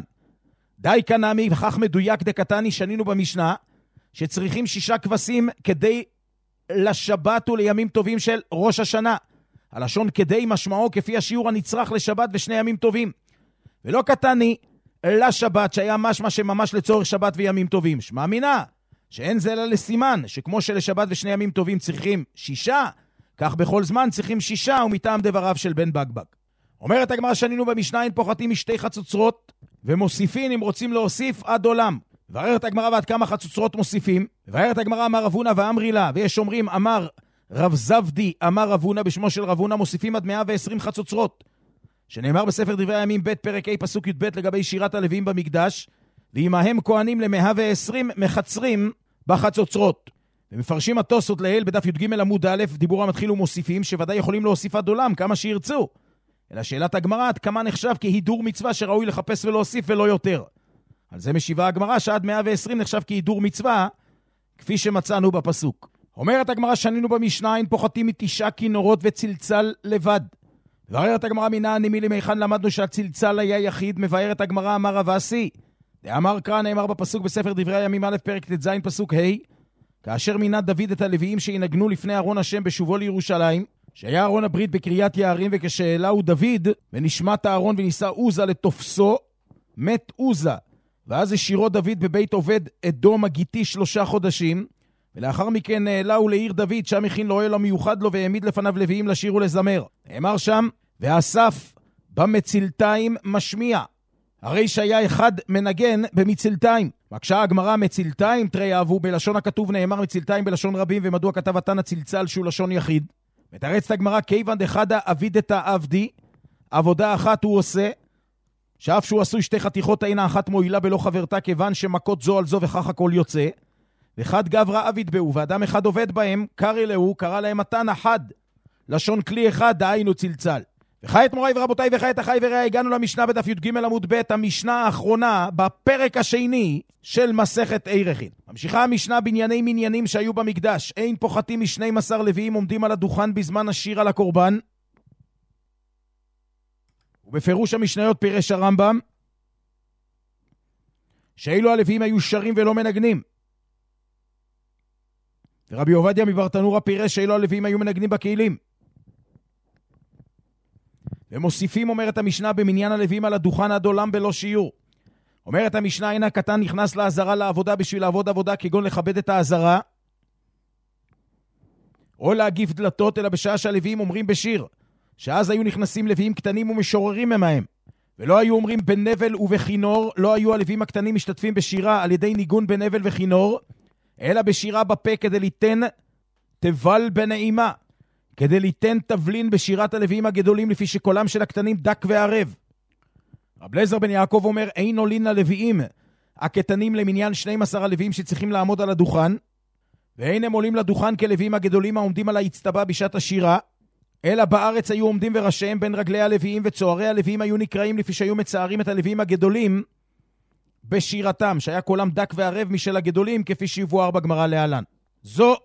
די כנמי וכך מדויק דקתני שנינו במשנה שצריכים שישה כבשים כדי לשבת ולימים טובים של ראש השנה. הלשון כדי משמעו כפי השיעור הנצרך לשבת ושני ימים טובים. ולא קטני לשבת שהיה משמע שממש לצורך שבת וימים טובים. שמאמינה שאין זה אלא לסימן שכמו שלשבת ושני ימים טובים צריכים שישה, כך בכל זמן צריכים שישה ומטעם דבריו של בן בגבג. אומרת הגמרא שנינו במשנה אין פוחתים משתי חצוצרות ומוסיפים אם רוצים להוסיף עד עולם. ובררת הגמרא ועד כמה חצוצרות מוסיפים. ובררת הגמרא אמר רבונה ואמרי לה, ויש אומרים אמר רב זבדי אמר רבונה בשמו של רבונה מוסיפים עד מאה ועשרים חצוצרות. שנאמר בספר דברי הימים ב' פרק ה' פסוק י"ב לגבי שירת הלוויים במקדש, ועמהם כהנים למאה ועשרים מחצרים בחצוצרות. ומפרשים התוספות לעיל בדף י"ג עמוד א', דיבור המתחיל ומוסיפים שוודאי יכולים להוסיף עד עולם כמה שירצו. אלא שאלת הגמרא עד כמה נחשב כהידור מצווה שראוי לחפש ולהוסיף ולא יותר. על זה משיבה הגמרא שעד מאה ועשרים נחשב כהידור מצווה כפי שמצאנו בפסוק. אומרת הגמרא שנינו במשנה אין פוחתים מתשעה כינורות וצלצל לבד. מבארת הגמרא מנה נימי למיכן למדנו שהצלצל היה יחיד. מבארת הגמרא אמר רב אסי דאמר קרא נאמר בפסוק בספר דברי הימים א' פרק ט"ז פסוק ה' כאשר מינה דוד את הלוויים שינגנו לפני ארון השם בשובו לירושלים, שהיה ארון הברית בקריית יערים, וכשאלהו דוד ונשמת הארון וניסה עוזה לתופסו, מת עוזה. ואז השירו דוד בבית עובד אדום הגיתי שלושה חודשים, ולאחר מכן נעלהו לעיר דוד, שם הכין לו אוהל המיוחד לו, והעמיד לפניו לוויים לשיר ולזמר. נאמר שם, ואסף במצלתיים משמיע. הרי שהיה אחד מנגן במצלתיים. מקשה הגמרא מצלתיים תרי אהבו, בלשון הכתוב נאמר מצלתיים בלשון רבים, ומדוע כתב התנא צלצל שהוא לשון יחיד? מתרצת הגמרא, כיוון דחדה אבידתא עבדי, עבודה אחת הוא עושה, שאף שהוא עשוי שתי חתיכות אינה אחת מועילה בלא חברתה, כיוון שמכות זו על זו וכך הכל יוצא. וחד גברא עביד בהו, ואדם אחד עובד בהם, קרא להו, קרא להם התנא חד, לשון כלי אחד, דהיינו צלצל. וכעת מוריי ורבותיי וכעת אחי ורעי, הגענו למשנה בדף י"ג עמוד ב', המשנה האחרונה בפרק השני של מסכת עירכין. ממשיכה המשנה בענייני מניינים שהיו במקדש. אין פוחתים משנים עשר לוויים עומדים על הדוכן בזמן השיר על הקורבן. ובפירוש המשניות פירש הרמב"ם שאילו הלוויים היו שרים ולא מנגנים. ורבי עובדיה מברטנורה פירש שאילו הלוויים היו מנגנים בכלים. ומוסיפים, אומרת המשנה, במניין הלוויים על הדוכן עד עולם בלא שיעור. אומרת המשנה, אין הקטן נכנס לעזרה לעבודה בשביל לעבוד עבודה, כגון לכבד את העזרה, או להגיף דלתות, אלא בשעה שהלוויים אומרים בשיר, שאז היו נכנסים לוויים קטנים ומשוררים ממהם, ולא היו אומרים בנבל ובכינור, לא היו הלוויים הקטנים משתתפים בשירה על ידי ניגון בנבל וכינור, אלא בשירה בפה כדי ליתן תבל בנעימה, כדי ליתן תבלין בשירת הלוויים הגדולים, לפי שקולם של הקטנים דק וערב. רב אליעזר בן יעקב אומר, אין עולין ללוויים הקטנים למניין שנים עשר הלוויים שצריכים לעמוד על הדוכן, ואין הם עולים לדוכן כלוויים הגדולים העומדים על ההצטבה בשעת השירה, אלא בארץ היו עומדים וראשיהם בין רגלי הלוויים, וצוערי הלוויים היו נקראים לפי שהיו מצערים את הלוויים הגדולים בשירתם, שהיה קולם דק וערב משל הגדולים, כפי שיבואר בגמרא להלן. זו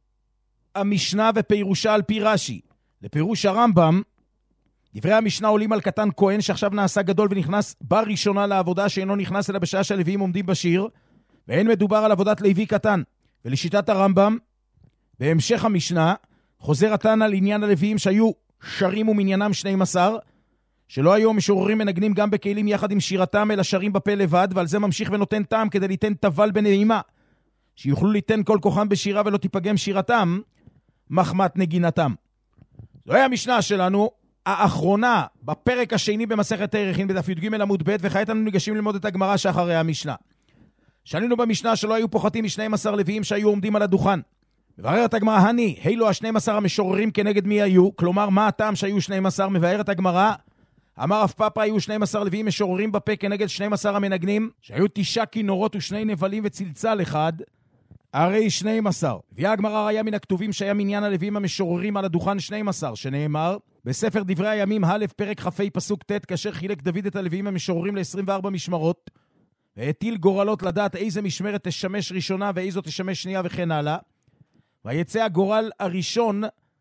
המשנה ופירושה על פי רש"י. לפירוש הרמב"ם, דברי המשנה עולים על קטן כהן שעכשיו נעשה גדול ונכנס בראשונה לעבודה, שאינו נכנס אלא בשעה שהלוויים עומדים בשיר, ואין מדובר על עבודת לוי קטן. ולשיטת הרמב"ם, בהמשך המשנה, חוזר התנא על עניין הלוויים שהיו שרים ומניינם שנים עשר, שלא היו משוררים מנגנים גם בכלים יחד עם שירתם, אלא שרים בפה לבד, ועל זה ממשיך ונותן טעם כדי ליתן תבל בנעימה, שיוכלו ליתן כל כוחם בשירה ולא תיפגם שירתם, מחמת נגינתם. זוהי המשנה שלנו, האחרונה, בפרק השני במסכת עירכין בדף י"ג עמוד ב', וכעת אנו ניגשים ללמוד את הגמרא שאחרי המשנה. שנינו במשנה שלא היו פוחתים משנים עשר לוויים שהיו עומדים על הדוכן. מבארת הגמרא, הני, הילו השנים עשר המשוררים כנגד מי היו? כלומר, מה הטעם שהיו שנים עשר? מבארת הגמרא, אמר רב פאפא, היו שנים עשר לוויים משוררים בפה כנגד שנים עשר המנגנים, שהיו תשעה כינורות ושני נבלים וצלצל אחד, הרי שנים עשר. הביאה הגמרא ראיה מן הכתובים שהיה מניין הלוויים המשוררים על הדוכן שנים עשר, שנאמר בספר דברי הימים א' פרק כ"ה פסוק ט', כאשר חילק דוד את הלוויים המשוררים ל-עשרים וארבע משמרות, והטיל גורלות לדעת איזה משמרת תשמש ראשונה ואיזו תשמש שנייה וכן הלאה. ויצא הגורל הראשון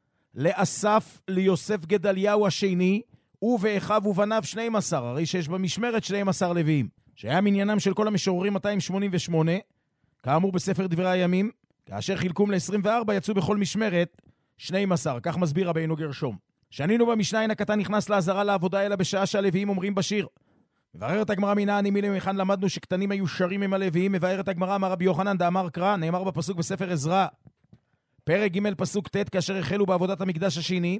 לאסף ליוסף גדליהו השני, ובאחיו ובניו שנים עשר, הרי שיש במשמרת שנים עשר לוויים, שהיה מניינם של כל המשוררים מאתיים שמונים ושמונה, כאמור בספר דברי הימים, כאשר חילקום ל-עשרים וארבע יצאו בכל משמרת שנים עשר, כך מסביר רבינו גרשום. שנינו במשנה, אין הקטן נכנס לעזרה לעבודה אלא בשעה שהלוויים אומרים בשיר. מבארת הגמרא מינה אני מילי ממכאן למדנו שקטנים היו שרים עם הלוויים. מבארת הגמרא אמר רבי יוחנן דאמר קרא, נאמר בפסוק בספר עזרא פרק ג' פסוק ט', כאשר החלו בעבודת המקדש השני,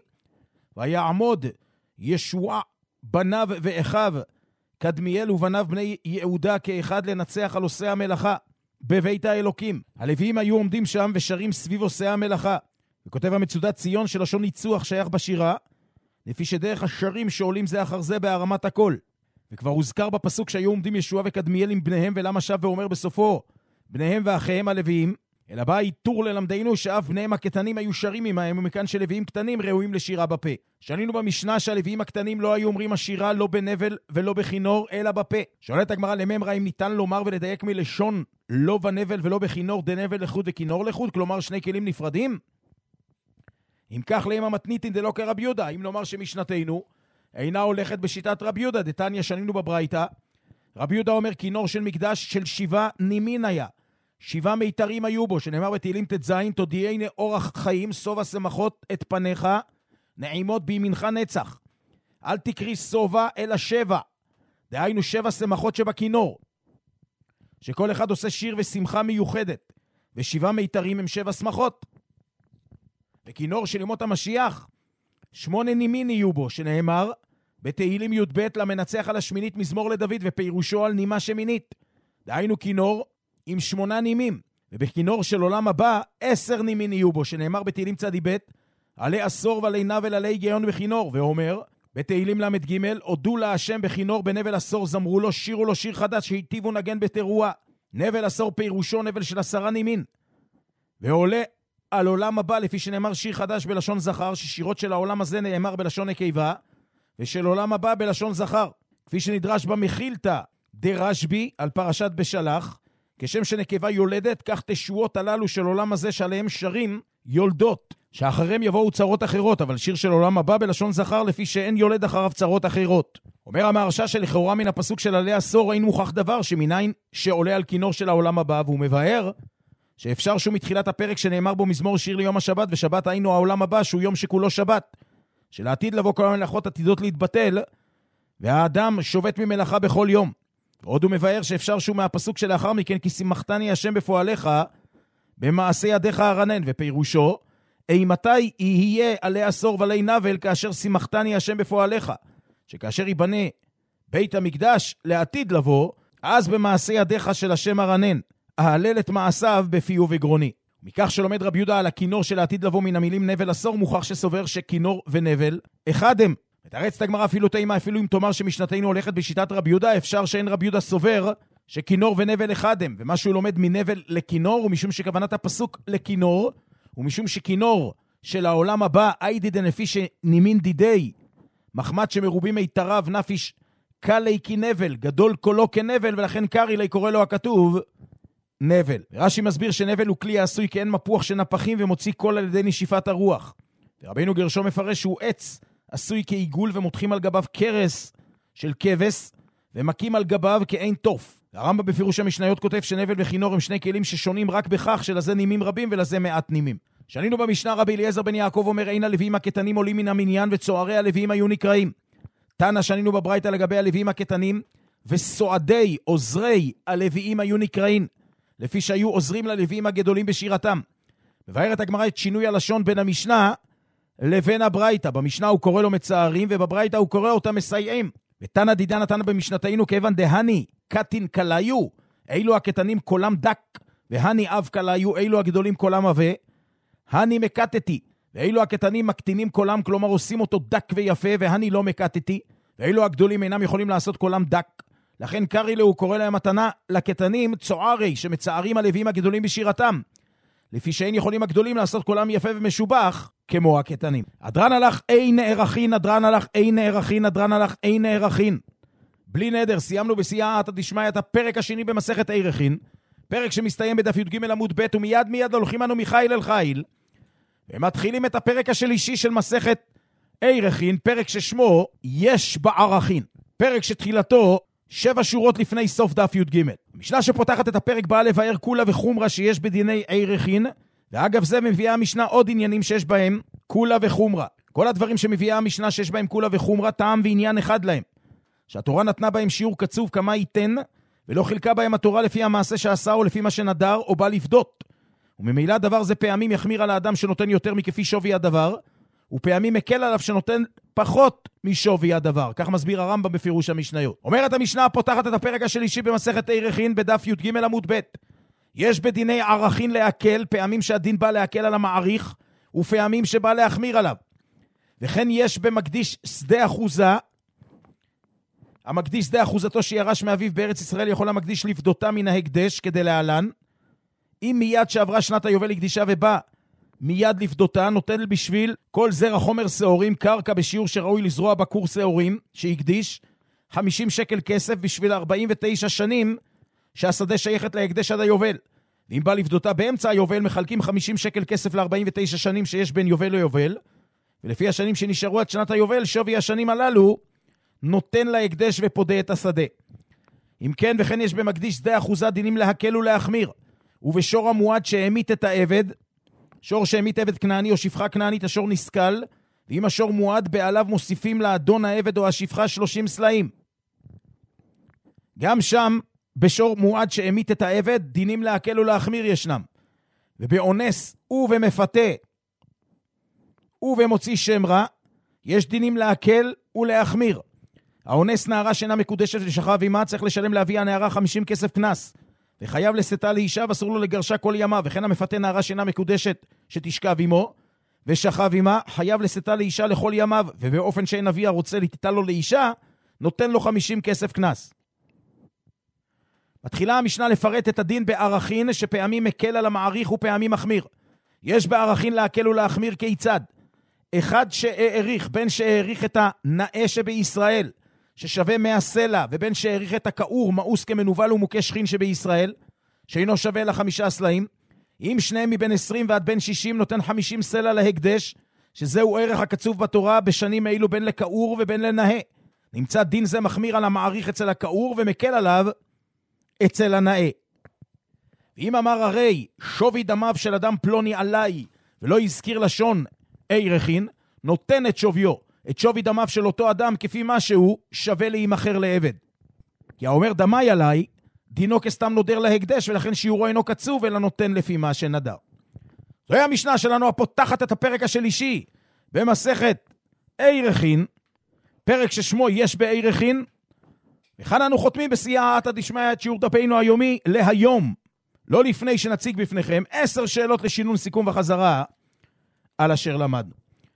ויעמוד ישוע בניו ואחיו קדמיאל ובניו בני יהודה כאחד לנצח על עושי המלאכה בבית האלוקים. הלוויים היו עומדים שם ושרים סביב עושי המלאכה. וכותב המצודת ציון שלשון ניצוח שייך בשירה, לפי שדרך השרים שעולים זה אחר זה בהרמת הקול. וכבר הוזכר בפסוק שהיו עומדים ישוע וקדמיאל עם בניהם, ולמה שב ואומר בסופו בניהם ואחיהם הלוויים, אלא בא איתור ללמדנו שאף בניהם הקטנים היו שרים עמהם, ומכאן שלוויים קטנים ראויים לשירה בפה. שנינו במשנה שהלוויים הקטנים לא היו אומרים השירה לא בנבל ולא בכינור אלא בפה. שואלת הגמרא לממרא אם ניתן לומר ולדייק מלשון לא בנבל ולא בכינור דנבל לחוד וכינור לחוד, כלומר שני כלים נפרדים? אם כך להם המתניתין דלא כרבי יהודה, אם לומר שמשנתנו אינה הולכת בשיטת רבי יהודה, דתניא שנינו בברייתא, רבי יהודה אומר כינור של מקדש של שבעה נימין היה, שבעה מיתרים היו בו, שנאמר בתהילים תז, תודיעני אורח חיים, סובה שמחות את פניך, נעימות בימינך נצח. אל תקריא סובה אלא שבע, דהיינו שבע שמחות שבכינור, שכל אחד עושה שיר ושמחה מיוחדת, ושבעה מיתרים הם שבע שמחות. בכינור של ימות המשיח, שמונה נימין יהיו בו, שנאמר בתהילים י"ב, למנצח על השמינית מזמור לדוד, ופירושו על נימה שמינית. דהיינו כינור עם שמונה נימים, ובכינור של עולם הבא, עשר נימין יהיו בו, שנאמר בתהילים צדי ב', עלי עשור ועלי נבל עלי גיון בכינור, ואומר בתהילים למד ג', הודו לה השם בכינור בנבל עשור, זמרו לו, שירו לו שיר חדש, שהיטיבו נגן בתרועה. נבל עשור פירושו נבל של עשרה נימין, ועולה על עולם הבא, לפי שנאמר שיר חדש בלשון זכר, ששירות של העולם הזה נאמר בלשון נקבה, ושל עולם הבא בלשון זכר, כפי שנדרש במחילתא דרשב"י על פרשת בשלח, כשם שנקבה יולדת, כך תשועות הללו של עולם הזה שעליהם שרים יולדות, שאחריהם יבואו צרות אחרות, אבל שיר של עולם הבא בלשון זכר, לפי שאין יולד אחריו צרות אחרות. אומר המהרש"א שלכאורה מן הפסוק של עלי עשור אין מוכח דבר, שמניין שעולה על כינור של העולם הבא, והוא מבאר שאפשר שהוא מתחילת הפרק שנאמר בו מזמור שיר ליום השבת, ושבת היינו העולם הבא, שהוא יום שכולו שבת, שלעתיד לבוא כל המלאכות עתידות להתבטל, והאדם שובת ממלאכה בכל יום. עוד הוא מבאר שאפשר שהוא מהפסוק שלאחר מכן, כי שימחתני השם בפועליך, במעשה ידיך הרנן, ופירושו, אימתי יהיה עלי עשור ועלי נבל, כאשר שימחתני השם בפועליך, שכאשר ייבנה בית המקדש לעתיד לבוא, אז במעשה ידיך של השם הרנן, אהלל את מעשיו בפי ובגרוני. מכך שלומד רבי יהודה על הכינור של העתיד לבוא מן המילים נבל עשור, מוכח שסובר שכינור ונבל אחד הם. מתרצת הגמרא אפילו תימה, אפילו אם תאמר שמשנתנו הולכת בשיטת רבי יהודה, אפשר שאין רבי יהודה סובר שכינור ונבל אחד הם. ומה שהוא לומד מנבל לכינור, ומשום שכוונת הפסוק לכינור, ומשום שכינור של העולם הבא, איידי דנפי שנימין דידי, מחמד שמרובים מיתריו נפיש קלי כנבל, גדול קולו כנבל, ולכן קרי לי קורא לו הכתוב נבל. רש"י מסביר שנבל הוא כלי העשוי כאין מפוח שנפחים ומוציא קול על ידי נשיפת הרוח. ורבינו גרשום מפרש שהוא עץ עשוי כעיגול ומותחים על גביו קרס של כבש ומקים על גביו כאין תוף. הרמב"ם בפירוש המשניות כותב שנבל וכינור הם שני כלים ששונים רק בכך שלזה נימים רבים ולזה מעט נימים. שנינו במשנה רבי אליעזר בן יעקב אומר אין הלוויים הקטנים עולים מן המניין וצוערי הלוויים היו נקראים. תנא שנינו בברייתא לגבי הלוויים הקטנים וסועדי עוזרי הלוויים היו נקראים, לפי שהיו עוזרים ללוויים הגדולים בשירתם. מבארת הגמרא את שינוי הלשון בין המשנה לבין הברייתא. במשנה הוא קורא לו מצערים, ובברייתא הוא קורא אותם מסייעים. ותנא דידן נתן במשנתנו כיוון דהני קטין קליו, אילו הקטנים קולם דק, והני אב קליו, אילו הגדולים קולם עבה. הני מקטתי, ואילו הקטנים מקטינים קולם, כלומר עושים אותו דק ויפה, והני לא מקטתי, ואילו הגדולים אינם יכולים לעשות קולם דק. לכן קרי לו הוא קורא להם מתנה לקטנים צוערי, שמצערים הלוויים הגדולים בשירתם, לפי שאין יכולים הגדולים לעשות קולם יפה ומשובח כמו הקטנים. אדרן הלך אין נערכין, אדרן הלך אין נערכין, אדרן הלך אין נערכין. בלי נדר, סיימנו בסייעתא דשמיא את הפרק השני במסכת ערכין, פרק שמסתיים בדף י"ג עמוד ב', ומיד מיד הולכים אנו מחיל אל חיל, ומתחילים את הפרק השלישי של מסכת ערכין, פרק ששמו יש בערכין, פרק שתחילתו שבע שורות לפני סוף דף י"ג. המשנה שפותחת את הפרק באה לבאר כולה וחומרה שיש בדיני ערכין, ואגב זה מביאה המשנה עוד עניינים שיש בהם כולה וחומרה. כל הדברים שמביאה המשנה שיש בהם כולה וחומרה, טעם ועניין אחד להם, שהתורה נתנה בהם שיעור קצוב כמה ייתן, ולא חילקה בהם התורה לפי המעשה שעשה או לפי מה שנדר או בא לפדות. וממילא דבר זה פעמים יחמיר על האדם שנותן יותר מכפי שווי הדבר, ופעמים מקל עליו שנותן פחות משווי הדבר. כך מסביר הרמב"ם בפירוש המשניות. אומרת המשנה פותחת את הפרק השלישי במסכת ערכין בדף י"ג עמוד ב'. יש בדיני ערכין להקל, פעמים שהדין בא להקל על המעריך, ופעמים שבא להחמיר עליו. וכן יש במקדיש שדה אחוזה, המקדיש שדה אחוזתו שירש מאביו בארץ ישראל, יכול המקדיש לפדותה מן ההקדש כדי להלן. אם מיד שעברה שנת היובל הקדישה ובא מיד לפדותה, נוטל בשביל כל זרע חומר שעורים קרקע בשיעור שראוי לזרוע בקור שעורים שהקדיש חמישים שקל כסף בשביל ארבעים ותשע שנים שהשדה שייכת להקדש עד היובל. ואם בא לפדותה באמצע היובל, מחלקים חמישים שקל כסף ל-ארבעים ותשע שנים שיש בין יובל ליובל, ולפי השנים שנשארו עד שנת היובל, שווי השנים הללו נותן להקדש ופודה את השדה. אם כן, וכן יש במקדיש שדה אחוזה דינים להקל ולהחמיר. ובשור המועד שהעמית את העבד, שור שהעמית עבד כנעני או שפחה כנענית, השור נסכל, ואם השור מועד בעליו מוסיפים לאדון העבד או השפחה שלושים סלעים. גם שם, בשור מועד שהעמית את העבד, דינים להקל ולהחמיר ישנם. ובאונס ובמפתה ובמוציא שם רע, יש דינים להקל ולהחמיר. האונס נערה שאינה מקודשת ושכב עמה, צריך לשלם להביא הנערה חמישים כסף קנס, וחייב לשאתה לאישה ואסור לו לגרשה כל ימה, וכן המפתה נערה שאינה מקודשת שתשכב עמו, ושכב עמה, חייב לשאתה לאישה לכל ימיו, ובאופן שאין אביה רוצה לתתה לו לאישה, נותן לו חמישים כסף קנס. מתחילה המשנה לפרט את הדין בערכין, שפעמים מקל על המעריך ופעמים מחמיר. יש בערכין להקל ולהחמיר כיצד? אחד שהעריך, בין שהעריך את הנאה שבישראל, ששווה מאה סלע, ובין שהעריך את הכאור, מאוס כמנובל ומוכה שכין שבישראל, שאינו שווה לחמישה סלעים, אם שניהם מבין עשרים ועד בין שישים נותן חמישים סלע להקדש, שזהו ערך הקצוב בתורה בשנים אילו בין לכאור ובין לנאה. נמצא דין זה מחמיר על המעריך אצל הכאור ומקל עליו אצל הנאה. ואם אמר הרי שווי דמיו של אדם פלוני עליי, ולא הזכיר לשון ערכין, נותן את שוויו, את שווי דמיו של אותו אדם כפי משהו שווה להימחר לעבד. כי האומר דמי עליי, דינו כסתם נודר להקדש, ולכן שיעורו אינו קצוב, אלא נותן לפי מה שנדר. זוהי המשנה שלנו הפותחת את הפרק השלישי, במסכת ערכין, פרק ששמו יש בערכין, וכאן אנו חותמים בסייעתא דשמיא את שיעור דפנו היומי להיום, לא לפני שנציג בפניכם עשר שאלות לשינון סיכום וחזרה על אשר למדנו.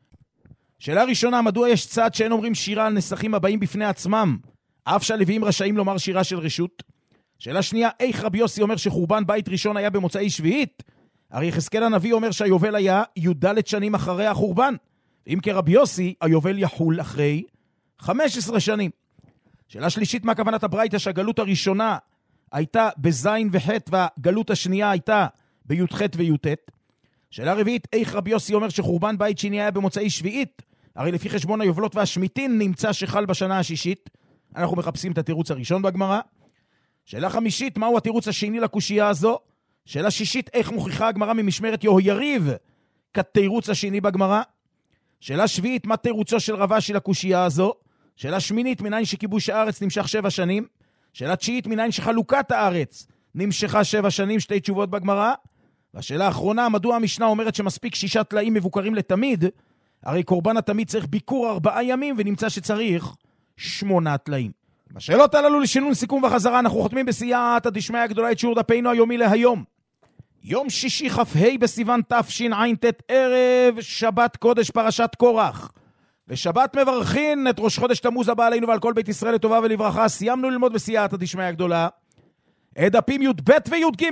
שאלה ראשונה, מדוע יש צד שאין אומרים שירה על נסחים הבאים בפני עצמם, אף שהלוויים רשאים לומר שירה של רשות? שאלה שנייה, איך רבי יוסי אומר שחורבן בית ראשון היה במוצאי שביעית? הרי יחזקאל הנביא אומר שהיובל היה י"ד שנים אחרי החורבן, ואם כרבי יוסי, היובל יחול אחרי חמש עשרה שנים. שאלה שלישית, מה כוונת הברייתא שהגלות הראשונה הייתה בזין וחט, והגלות השנייה הייתה בי"ח וי"ט? שאלה רביעית, איך רבי יוסי אומר שחורבן בית שני היה במוצאי שביעית? הרי לפי חשבון היובלות והשמיטין נמצא שחל בשנה השישית. אנחנו מחפשים את התירוץ הראשון בגמרא. שאלה חמישית, מהו התירוץ השני לקושייה הזו? שאלה שישית, איך מוכיחה הגמרא ממשמרת יהויריב כתירוץ השני בגמרא? שאלה שביעית, מה תירוצו של רב אשי לקושייה הזו? שאלה שמינית, מניין שכיבוש הארץ נמשך שבע שנים? שאלה תשיעית, מניין שחלוקת הארץ נמשכה שבע שנים? שתי תשובות בגמרא. והשאלה האחרונה, מדוע המשנה אומרת שמספיק שישה תלאים מבוקרים לתמיד? הרי קורבן התמיד צריך ביקור ארבעה ימים, ונמצא שצריך שמונה תלאים. בשאלות הללו לשינון סיכום וחזרה, אנחנו חותמים בסייעתא דשמיא הגדולה את שיעור דפנו היומי להיום. יום שישי כ"ה בסיוון תשע"ט, ערב שבת קודש פרשת קורח. ושבת מברכים את ראש חודש תמוז הבא עלינו ועל כל בית ישראל לטובה ולברכה. סיימנו ללמוד בסייעתא דשמיא הגדולה את דפים י"ב וי"ג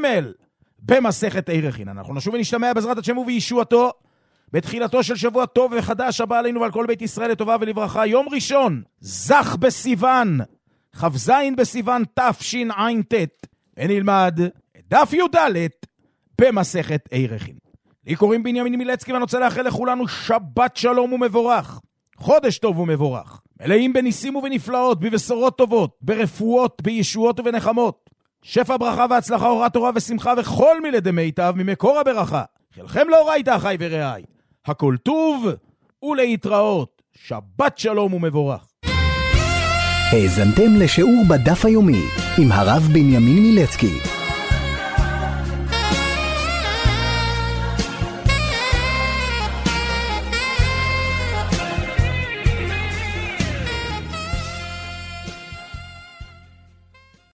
במסכת ערכין. אנחנו נשוב ונשתמע בעזרת השם ובישועתו בתחילתו של שבוע טוב וחדש הבא עלינו ועל כל בית ישראל לטובה ולברכה. יום ראשון, זך בסיוון, כ"ז בסיוון תשע"ט, ונלמד את דף י"ד במסכת ערכין. לי קוראים בנימין מילצקי, ואני רוצה לאחל לכולנו שבת שלום ומבורך, חודש טוב ומבורך, מלאים בניסים ובנפלאות, בבשורות טובות, ברפואות, בישועות ובנחמות, שפע ברכה והצלחה, אורת תורה ושמחה וכל מילי מיטב ממקור הברכה. חלכם לאורייתא אחי ורעי, הכל טוב ולהתראות. שבת שלום ומבורך. האזנתם לשיעור בדף היומי עם הרב בנימין מילצקי.